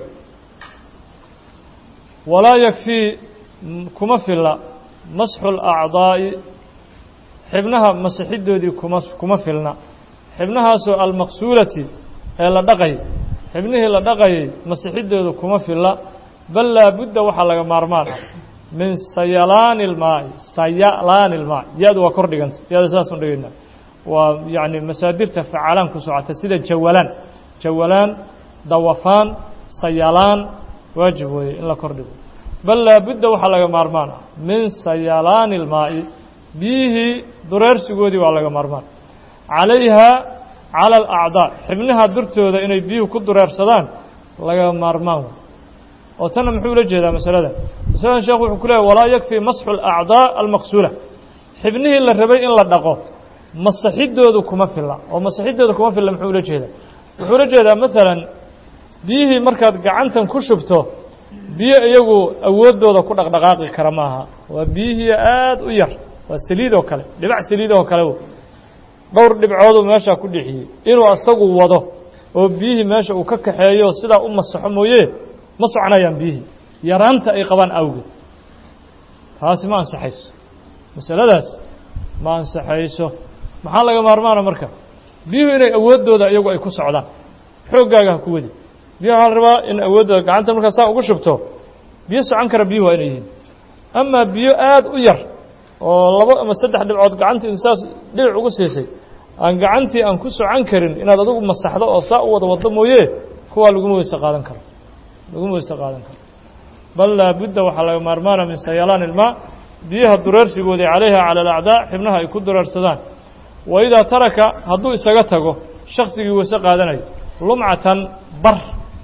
walaa yakfii kuma filla masxu alacdaa'i xibnaha masixiddoodii kuma kuma filna xibnahaasoo almaqsuulati ee la dhaqayay xibnihii la dhaqayay masixiddooda kuma filla bal laabudda waxaa laga maarmaan ah min sayalaani ilmaa'i sayalaani ilmaa'i ya-du waa kor dhiganta ya-da saasaan dhigayna waa yacni masaadirta facalaan ku socota sida jawalaan jawalaan dawafaan sayalaan waajib weeye in la kor dhigo bal laabudda waxaa laga maarmaan ah min sayalaani ilmaa'i biyihii dureersigoodii waa laga maarmaan calayha cala alacdaa xibnaha durtooda inay biyuhu ku dureersadaan laga maarmaan oo tanna muxuu ula jeedaa masalada masaladan sheekhu wuxuu ku leeyahy walaa yakfii masxu alacdaa almaqsuula xibnihii la rabay in la dhaqo masaxiddoodu kuma filla oo masaxiddooda kuma filla muxuu ula jeedaa wuxuu ula jeedaa maalan biyihii markaad gacantan ku shubto biyo iyagu awooddooda ku dhaqdhaqaaqi kara maaha waa biyihii aad u yar waa saliid oo kale dhibac saliid oo kale dhowr dhibcooduu meeshaa ku dhixiyey inuu asagu wado oo biyihii meesha uu ka kaxeeyo sidaa u masaxo mooye ma soconayaan biyihii yaraanta ay qabaan awgeed taasi ma ansaxayso masaladaas ma ansaxayso maxaa laga maarmaana marka biyuhu inay awooddooda iyagu ay ku socdaan xooggaaga ha ku wadi biyaha waxaa la rabaa in awooddooda gacanta markaa saa ugu shubto biyo socon kara biyuhu waa inay yihiin أما بيو آد أير والله أما سدح دبعود قعنتي إنساس دبع وقصيسي أن قعنتي أن كسو عنكرين إن هذا دوق مصحده أصاء وضوضمه يه هو لقومه يستقادن كر لقومه يستقادن كر بل لا بد وحلا مرمانا من سيلان الماء بيها الدرار سيقودي عليها على الأعداء حبنها يكون درار سدان وإذا ترك هدو إساقته شخص يستقادني لمعة بر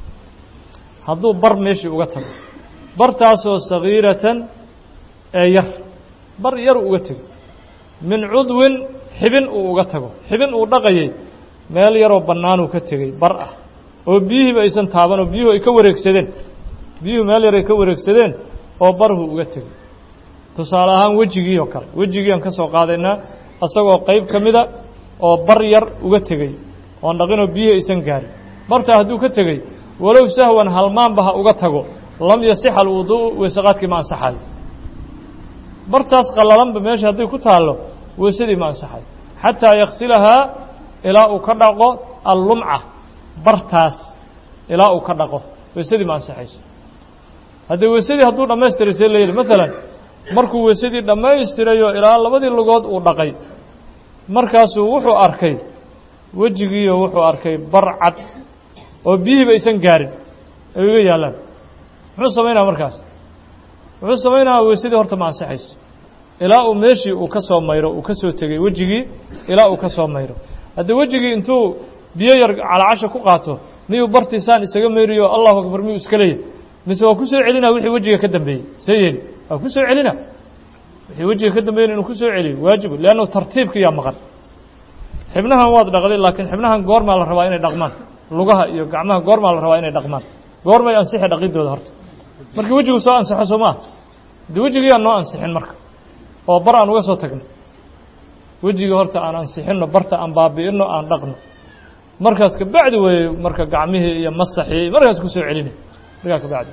هدو بر ماشي وقته بر تاسو صغيرة ير بر ير وقته من عضو حبن وقته حبن ودقي مال يرو بنانو كتغي بر oo biyo aysan taaban oo biyo ay ka wareegsadeen biyo meel yar ay ka wareegsadeen oo barhu uga tagay tusaale ahaan wajigii oo kale wajigii aan ka soo qaadaynaa asagoo qayb kamida oo bar yar uga tagay oo dhaqino biyo aysan gaarin marta haduu ka tagay walow sahwan halmaan baha uga tago lam yasih al wudu wasaqadki ma ansaxay bartaas qalalan ba meesha hadii ku taalo weesadii ma ansaxay hatta yaghsilaha ila uu ka dhaqo al-lum'a bartaas ilaa uu ka dhaqo weesadii ma ansaxayso hadii weesadii haduu dhameystiro leeyahay midalan markuu weesadii dhameystirayo ilaa labadii lugood uu dhaqay markaas uu wuxuu arkay wajigiyo wuxuu arkay barcad oo biyo aysan gaarin ay uga yaalaan wuxuu sameeynaa markaas wuxuu sameeynaa weesadii horta ma ansaxayso ilaa uu meeshii uu ka soo mayro uu ka soo tagay wajigii ilaa uu ka soo mayro hadii wajigii intuu biyo yar calaasha ku qaato niyu bartiisaan isaga meeriyo Allahu akbar mi iska leeyahay mise waa ku soo celina wixii wajiga ka dambeeyay sayeen waa ku soo celina wixii wajiga ka dambeeyay inuu ku soo celiyo waajib laano tartiibka yaa maqan xibnahan waad dhaqday laakiin xibnahan goorma la rabaa inay dhaqmaan lugaha iyo gacmaha goorma la rabaa inay dhaqmaan goorma ay ansixi dhaqidooda horta markii wajigu soo ansaxo Soomaa dii wajiga noo ansixin marka oo bar aan uga soo tagno wajiga horta aan ansixino barta aan baabiino aan dhaqno markaas ka bacdi way marka gacmihii iyo masaxii markaas ku soo celinay markaas ka bacdi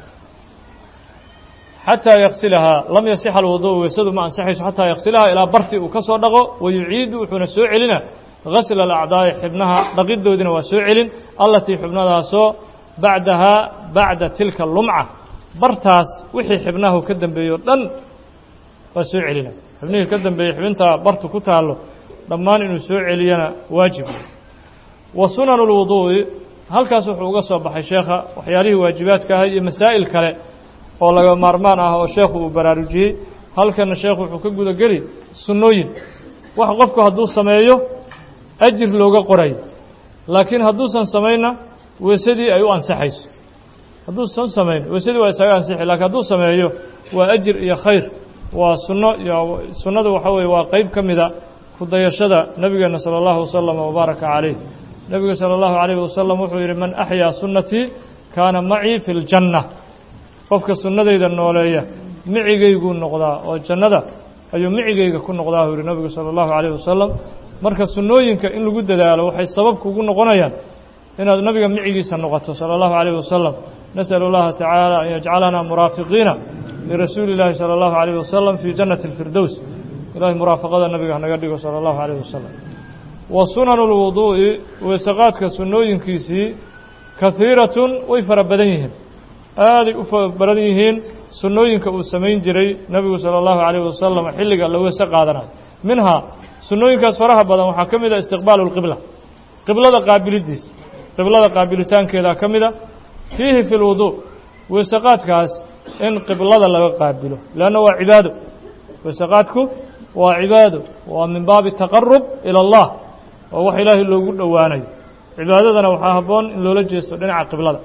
hatta yaghsilaha lam yasih alwudu wasadu ma ansaxayso hatta yaghsilaha ila barti uu ka soo dhaqo wayuuciidu wuxuna soo celina ghasl al-a'daa xibnaha dhaqidoodina waa soo celin allati xibnadaaso bacdaha bacda tilka lum'a bartaas wixii xibnahu ka dambeeyo dhan waa soo celina xibnihii ka dambeeyay xibinta bartu ku taalo dhammaan inuu soo celiyana waajib وسنن الوضوء هل كاس wuxuu uga soo baxay sheekha waxyaalihii waajibaadka ah iyo masaa'il kale oo laga maarmaan ah oo sheekhu uu baraarujiyay halkan sheekhu wuxuu ka guda gali sunnooyin wax qofku haduu sameeyo ajir looga qoray laakiin haduu san sameeyna weesadii ay u ansaxayso haduu san sameeyo weesadii waa isaga ansaxay laakiin haduu sameeyo waa ajir iyo khayr waa sunno iyo sunnadu waxa weeye waa qayb kamida ku dayashada nabigeena sallallahu alayhi wasallam wa baraka alayhi nabiga sallallahu alayhi wasallam wuxuu yiri man ahya sunnati kana ma'i fil janna qofka sunnadayda nooleeya micigaygu noqdaa oo jannada ayuu micigayga ku noqdaa yiri nabiga sallallahu alayhi wasallam marka sunnooyinka in lagu dadaalo waxay sabab kugu noqonayaan inaad nabiga micigiisa noqoto sallallahu alayhi wasallam nasallallahu ta'ala an yaj'alana murafiqina li rasuulillahi sallallahu alayhi wasallam fi jannati al-firdaws ilahi murafaqada nabiga naga dhigo sallallahu alayhi wasallam وسنن الوضوء وسقاتك سنوين كيسي كثيرة ويفر بدنيهم آلي أفر بدنيهم سنوين كأسمين جري نبي صلى الله عليه وسلم حلق اللي وسقاتنا منها سنوين كاسفرها بدن وحكم إلى استقبال القبلة قبلة قابل الديس قبلة قابلتان كذا كمدة فيه في الوضوء وسقات كاس إن قبلة لا قابله لأنه عباده وسقاتك وعباده ومن باب التقرب إلى الله ووح إلهي اللي يقول دواني عبادتنا وحاهبون إن لولا جيستو دنع قبلة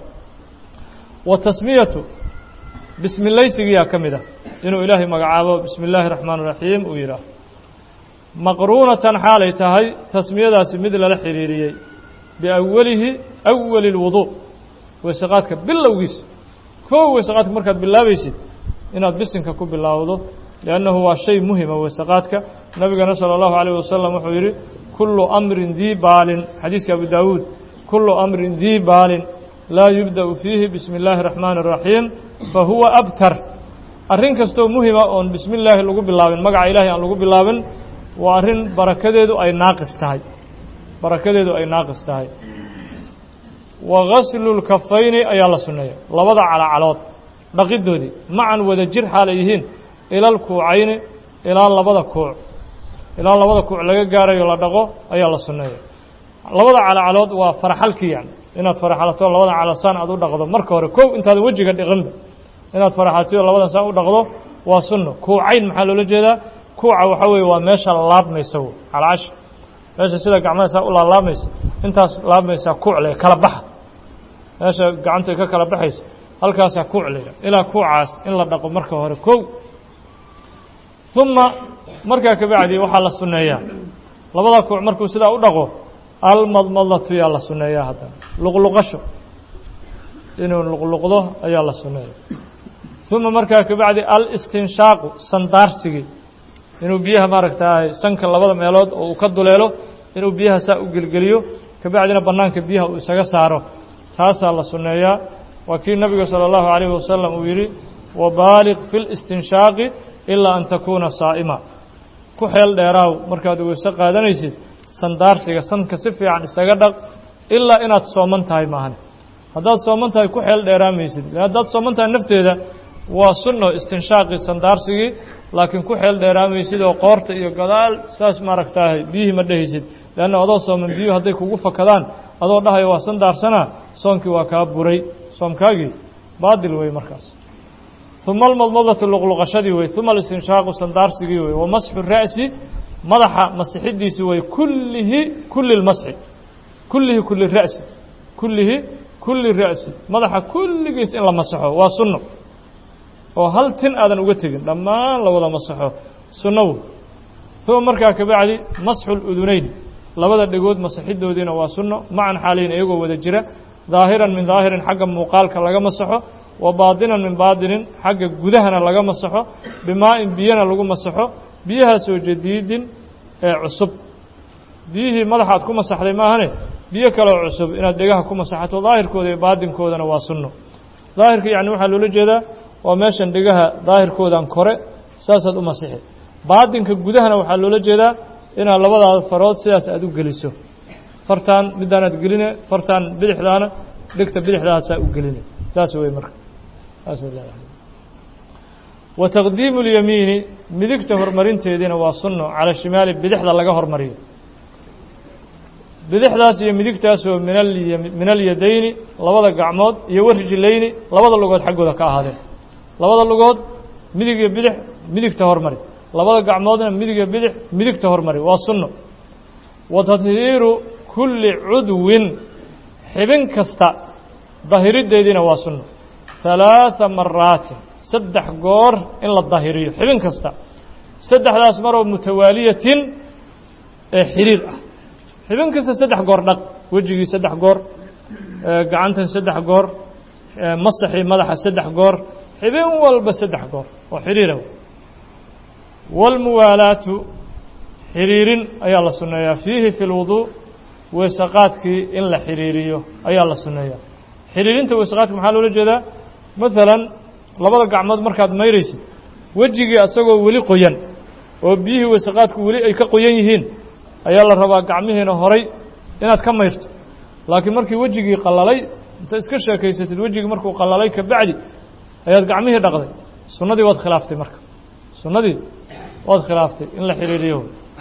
والتسمية بسم الله سيقيا كمدة إنه إلهي مقعابه بسم الله الرحمن الرحيم ويراه مقرونة حاليتها تسمية دا سميد للحريرية بأوله أول الوضوء وسقاتك باللوغيس كو وسقاتك مركز بالله بيسي إنه بسنك كو بالله وضوء لأنه هو شيء مهم وسقاتك نبينا صلى الله عليه وسلم وحيري كل أمر ذي بال حديث أبو داود كل أمر ذي بال لا يبدأ فيه بسم الله الرحمن الرحيم فهو أبتر أرين كستو مهمة أن بسم الله اللي قبل الله مقع إلهي أن اللي قبل الله وأرين بركته أي ناقص تهي بركته أي ناقص تهي وغسل الكفين أي الله سنية لوضع على علوط بقيدو دي معا وذا جرح عليهن إلى الكوعين إلى لبدا كوع إلى لبدا كوع laga gaarayo la dhaqo ayaa la sunneeyaa labada calacalood waa farxalkii yani inaad farxalato labada calasaan aad u dhaqdo marka hore kow intaad wajiga dhiqanba inaad farxato labada saan u dhaqdo waa sunno kuucayn maxaa loola jeedaa kuuca waxa weeye waa meesha laabmaysa calaash meesha sida gacmaha saa u laabmaysa intaas laabmaysa kuucle kala baxa meesha gacanta ka kala baxaysa halkaas kuucle ilaa kuucaas in la dhaqo marka hore kow thumma markaa ka bacdi waxa la sunneeyaa labada kuuc markuu sida u dhaqo almadmadatu yaa la sunneeyaa hadda luqluqasho inuu luqluqdo ayaa la sunneeyaa ثم markaa ka bacdi al-istinshaaqu sandaarsigii inuu biyaha maaragtay sanka labada meelood oo uu ka duleelo inuu biyaha saa u gelgeliyo ka bacdina bannaanka biyaha uu isaga saaro taasaa la sunneeyaa waa kii nabiga salى الlahu عalayه wasalam uu yidhi wabaaliq fi اlistinshaaqi ilaa an takuuna saa'ima ku xeel dheeraaw markaad weyse qaadanaysid sandaarsiga sanka si fiican isaga dhaq ilaa inaad sooman tahay maahan haddaad sooman tahay ku xeel dheeraamaysid haddaad sooman tahay nafteeda waa sunno istinshaaqii sandaarsigii laakiin ku xeel dheeraamaysid oo qoorta iyo gadaal saas maaragtaahay biyihii ma dhehaysid leanna adoo sooman biyuhu hadday kugu fakadaan adoo dhahayo waa sandaarsanaa soonkii waa kaa buray soomkaagii baadil wey markaas uma almadmadatu luqluqashadii wey uma alistinshaaqu sandaarsigii wey wa masxu ra'si madaxa masixidiisi wey kullihi kulli lmasxi kullihi kulli ra'si kullihi kulli ra'si madaxa kulligiis in la masaxo waa sunno oo hal tin aadan uga tegin dhammaan la wada masaxo sunno uma markaa ka bacdi masxu اludunayn labada dhegood masaxidoodiina waa sunno macan xaalayn iyagoo wada jira daahiran min daahirin xagga muuqaalka laga masaxo wa baadinan min baadinin xagga gudahana laga masaxo bimaa-in biyana lagu masaxo biyahaasoo jadiidin ee cusub biyihii madaxa aad ku masaxday maahane biyo kaleoo cusub inaad dhegaha ku masaxato daahirkooda iyo baadinkoodana waa sunno daahirka yacni waxaa loola jeedaa waa meeshan dhegaha daahirkoodan kore saasaad u masixi baadinka gudahana waxaa loola jeedaa inaad labadaada farood sidaas aad u geliso fartaan midaanaad geline fartaan bidixdaana dhegta bidixdaad saa u geline saas wey marka wa taqdiimu اlyamiini midigta horumarinteediina waa sunno cala shimaali bidixda laga hormariyo bidixdaas iyo midigtaasoo min alyadayni labada gacmood iyo warijlayni labada lugood xaggooda ka ahaadeen labada lugood midig iyo bidix midigta hormari labada gacmoodna midig iyo bidix midigta hormari waa sunno wa tathiiru kulli cudwin xibin kasta dahiriddeediina waa sunno ثalaaثa maraatin saddex goor in la dahiriyo xibin kasta saddexdaas maroo mutawaaliyatin ee xiriir ah xibin kasta saddex goor dhaq wejigii saddex goor gacantan saddex goor masaxii madaxa saddex goor xibin walba saddex goor oo xiriira wاlmuwaalaatu xiriirin ayaa la sunneeyaa fiihi fi اlwuduء weesaqaadkii in la xiriiriyo ayaa la sunneeyaa xiriirinta weesaqaadka maxaa loola jeedaa maalan labada gacmood markaad mayraysid wejigii asagoo weli qoyan oo biyihii weesaqaadku weli ay ka qoyan yihiin ayaa la rabaa gacmihiina horay inaad ka mayrto laakiin markii wejigii qallalay inta iska sheekaysatid wejigii markuu qallalay ka bacdi ayaad gacmihii dhaqday sunnadii waad khilaaftay marka sunnadii waad khilaaftay in la xiriiriyo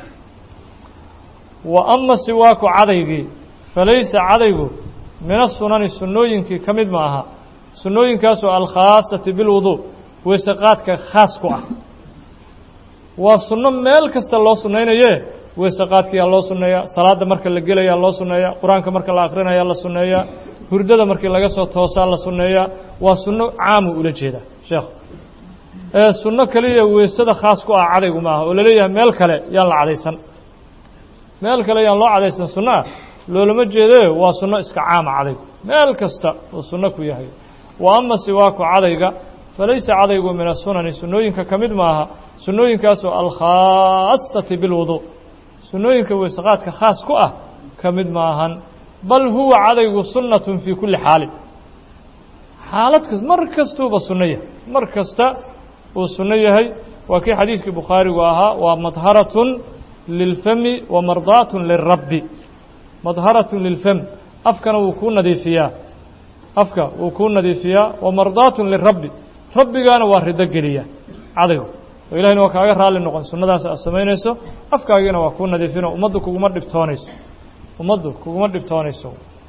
wa ama siwaaku cadaygii falaysa cadaygu min asunani sunnooyinkii ka mid ma aha sunnooyinkaasoo alkhaasati bilwuduء weesaqaadka khaas ku ah waa sunno meel kasta loo sunnaynaye weesaqaadkiyaa loo sunneeyaa salaadda marka la gelayaa loo sunneeyaa qur-aanka marka la akhrinayaa la sunneeyaa hurdada markii laga soo toosaa la sunneeyaa waa sunno caamu ula jeedaa sheekhu ee sunno kaliya weesada khaas ku ah cadaygu maaha oo laleeyahay meel kale yaan la cadaysan meel kale yaan loo cadaysan sunno ah loolama jeedayo waa sunno iska caama cadaygu meel kasta oo sunno ku yahay wa ama siwaaku cadayga falaysa cadaygu min asunani sunnooyinka ka mid maaha sunnooyinkaasoo alkhaasati bilwuduء sunnooyinka weesaqaadka khaas ku ah ka mid maahan bal huwa cadaygu sunnatun fii kulli xaalin xaalad kas mar kastuuba sunno yahay mar kasta uu sunno yahay waa kii xadiiskii bukhaarigu ahaa waa madharatun lilfami wa mardaatun lirabbi madharatun lilfam afkana wuu kuu nadiifiyaa afka wuu kuu nadiifiyaa wa mardaatun lirabbi rabbigaana waa rido geliya cadaygu وإلهنا وكاغا رالي نقن سنadaas aad sameynayso afkaagina waa ku nadiifino umadu kuguma dhibtoonayso umadu kuguma dhibtoonayso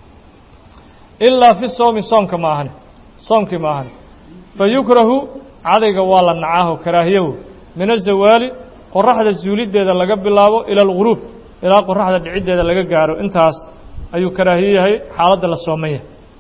illa fi sawmi sawmka ma ahan sawmki ma ahan fayukrahu cadayga waa la nacaaho karaahiyo min azawali qoraxda zuulideeda laga bilaabo ila al-ghurub ila qoraxda dhicideeda laga gaaro intaas ayuu karaahiyo yahay xaaladda la soomay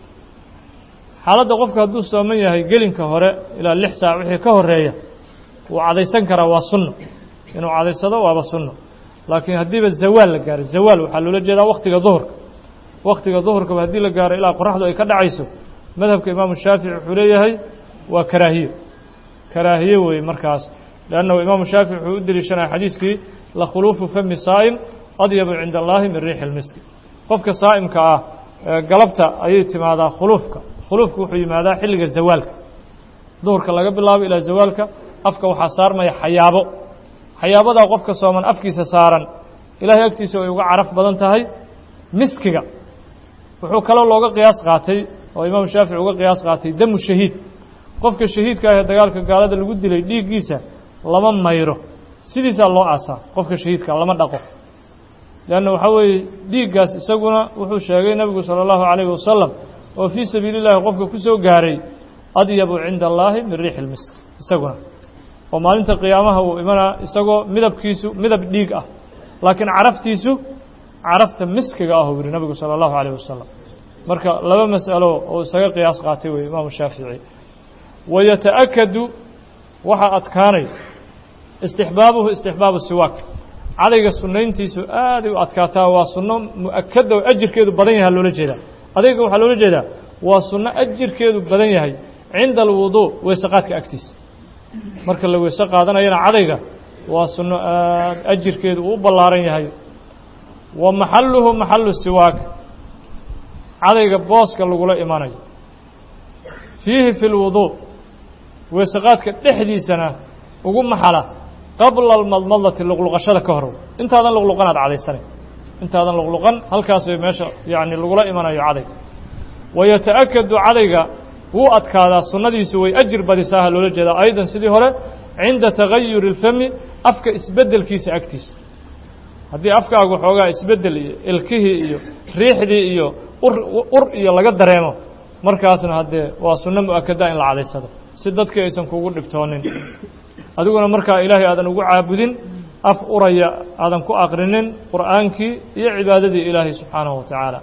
xaaladda qofka hadduu sooman yahay gelinka hore ilaa lix saac wixii ka horeeya wuu cadaysan karaa waa sunno inuu cadaysado waaba sunno laakiin haddiiba zawaal la gaaro zawaal waxaa loola jeedaa waktiga duhurka waktiga duhurkaba haddii la gaaro ilaa qoraxdu ay ka dhacayso madhabka imaamu shaafici wuxuu leeyahay waa karaahiyo karaahiyo weeye markaas leannahu imaamu shaafici wuxuu u deliishanaya xadiiskii la khuluufu fami saa'im adyabu cinda allaahi min riixi ilmiski qofka saa'imka ah galabta ayay timaadaa khuluufka khuluufku wuxuu yimaadaa xilliga zawaalka duhurka laga bilaabo ilaa zawaalka afka waxaa saarmaya xayaabo xayaabadaa qofka sooman afkiisa saaran ilaahay agtiisa way uga caraf badan tahay miskiga wuxuu kaloo looga qiyaas qaatay oo imaamu shaafici uga qiyaas qaatay damu shahiid qofka shahiidka ah ee dagaalka gaalada lagu dilay dhiiggiisa lama mayro sidiisaa loo aasaa qofka shahiidka lama dhaqo leanna waxaa weeye dhiiggaas isaguna wuxuu sheegay nebigu sala allahu calayhi wasalam oo fii sabiili llahi qofka ku soo gaaray adyabu cinda allaahi min riixi ilmisk isaguna oo maalinta qiyaamaha uu imanaa isagoo midabkiisu midab dhiig ah laakiin caraftiisu carafta miskiga ah uu yidhi nebigu sala allahu calayh wasalam marka laba mas'alo oo isaga qiyaas qaatay weeye imaamu shaafici wayata'akadu waxaa adkaanay istixbaabuhu istixbaabu siwaak cadayga sunnayntiisu aaday u adkaataa waa sunno mu'akada oo ajirkeedu badan yahay loola jeedaa adayga waxaa loola jeedaa waa sunno ajirkeedu badan yahay cinda alwuduu weysaqaadka agtiisa marka la weyse qaadanayana cadayga waa sunno aad ajirkeedu uu ballaaran yahay wa maxalluhu maxallu siwaak cadayga booska lagula imanayo fiihi fi lwuduu weysaqaadka dhexdiisana ugu maxala qabla almadmadati luqluqashada ka hor intaadan luqluqan aad cadaysanay intaadan luqluqan halkaas way meesha yacni lagula imanayo cadayga wayata'akadu cadayga wuu adkaadaa sunnadiisu way ajir badisaaha loola jeedaa aydan sidii hore cinda tagayuri اlfami afka isbeddelkiisa agtiisa haddii afkaagu xoogaa isbeddel iyo ilkihii iyo riixdii iyo ur ur iyo laga dareemo markaasna haddee waa sunno mu'akada in la cadaysado si dadkii aysan kugu dhibtoonin adiguna markaa ilaahay aadan ugu caabudin af uraya aadan ku aqrinin qur'aankii iyo cibaadadii ilaahay subxaanahu wa tacaala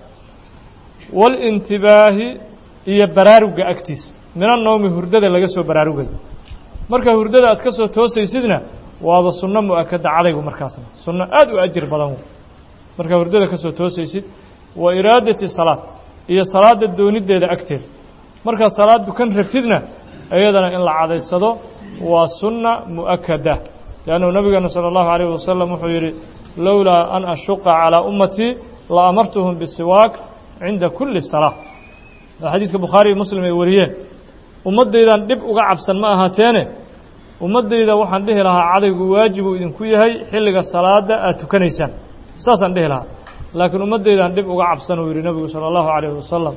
wاlintibaahi iyo baraaruga agtiisa mina noomi hurdada laga soo baraarugayo marka hurdada aad ka soo toosaysidna waaba sunno mu'akada cadaygu markaasna sunno aad u ajir badan markaa hurdada ka soo toosaysid wa iraadati salaad iyo salaada doonideeda agteeda markaad salaad dukan rabtidna iyadana in la cadaysado waa sunna mu'akada leannahu nabigeena salى اllahu عalayه wasalam wuxuu yidhi lowlaa an ashuqa calىa ummatii la amartuhum bisiwaak cinda kuli salaa xadiiska bukhaari iyo muslim ay wariyeen ummaddaydan dhib uga cabsan ma ahaateene ummaddayda waxaan dhihi lahaa cadaygu waajibuu idinku yahay xilliga salaada aad tukanaysaan saasaan dhihi lahaa laakiin ummaddaydan dhib uga cabsan uu yidhi nebigu salى اllahu عalayه wasalam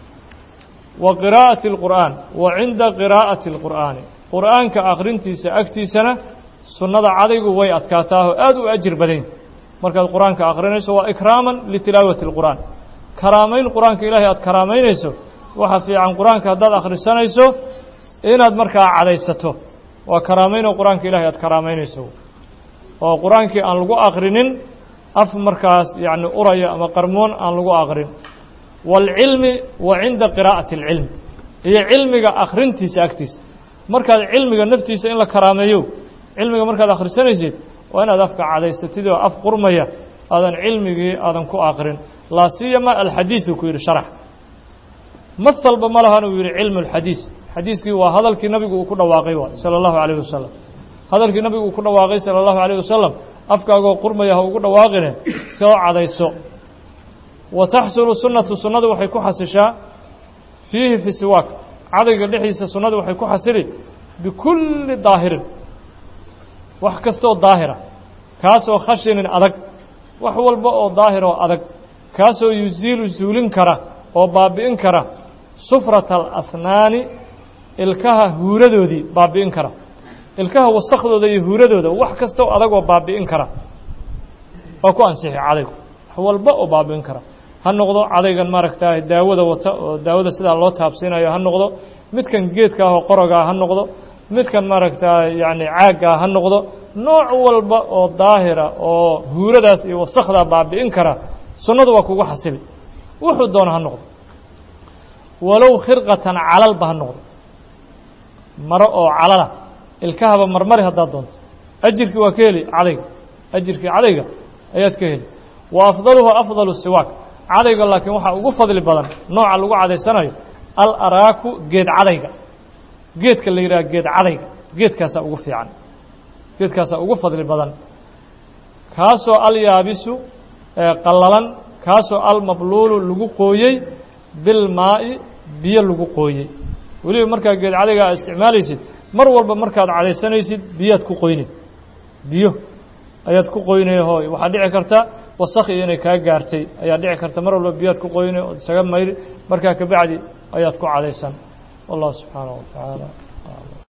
wa qiraa'ati اlqur'aan wa cinda qiraa'ati اlqur'aani qur'aanka akhrintiisa agtiisana sunnada cadaygu way adkaataaho aad u ajir badan markaad qur'aanka akhrinayso waa ikraaman litilaawati اlqur'aan karaamayn qur'aanka ilaahay aad karaamaynayso waxa fiican qur'aanka haddaad akhrisanayso inaad markaa cadaysato waa karaamayn oo qur'aanka ilaahay aad karaamaynayso oo qur'aankii aan lagu akrinin af markaas yacni uraya ama qarmoon aan lagu akrin waalcilmi wa cinda qiraa'ati alcilmi iyo cilmiga akhrintiisa agtiisa markaad cilmiga naftiisa in la karaameeyo cilmiga markaad akhrisanaysid waa inaad afka cadaysatid oo af qurmaya aadan cilmigii aadan ku akrin laa siyama alxadiidu ku yidhi sharax masalba ma lahan uu yidhi cilmu alxadiis xadiiskii waa hadalkii nabigu uu ku dhawaaqay waay sala allahu calayh wasalam hadalkii nabigu uu ku dhawaaqay sala allahu calayh wasalam afkaagoo qurmaya ha ugu dhawaaqine soo cadayso wa taxsulu sunnatu sunnadu waxay ku xasishaa fiihi fi siwaak cadayga dhexdiisa sunnadu waxay ku xasili bikulli daahirin wax kastooo daahira kaasoo khashinin adag wax walba oo daahir oo adag kaasoo yuziilu zuulin kara oo baabi'in kara sufrata alasnaani ilkaha huuradoodii baabi'in kara ilkaha wasakhdooda iyo huuradooda wax kasta oo adag oo baabi'in kara waa ku ansixi cadaygu wax walba oo baabi'in kara ha noqdo cadaygan maaragtay daawada wata oo daawada sidaa loo taabsiinayo ha noqdo midkan geedka ah oo qorogaa ha noqdo midkan maaragtay yacni caaggaa ha noqdo nooc walba oo daahira oo huuradaas iyo wasakdaa baabi'in kara sunnadu waa kugu xasibi wuxuu doono ha noqdo walow khirqatan calalba ha noqdo maro oo calala ilkahaba marmari haddaad doonto ajirkii waa ka heli cadayga ajirkii cadayga ayaad ka heli wa afdaluhu afdalu siwaak cadayga laakiin waxaa ugu fadli badan nooca lagu cadaysanayo al araaku geed cadayga geedka la yidhaha geed cadayga geedkaasaa ugu fiican geedkaasaa ugu fadli badan kaasoo alyaabisu qallalan kaasoo almabluulu lagu qooyey bilmaa'i biyo lagu qooyey weliba markaa geed cadayga aad isticmaalaysid mar walba markaad cadaysanaysid biyaad ku qoynay biyo ayaad ku qoynay hooy waxaa dhici karta wasakh iyo inay kaa gaartay ayaa dhici karta mar walba biyaad ku qoynay ood isaga mayri markaa kabacdi ayaad ku cadaysan wallahu subxaanahu wa tacaala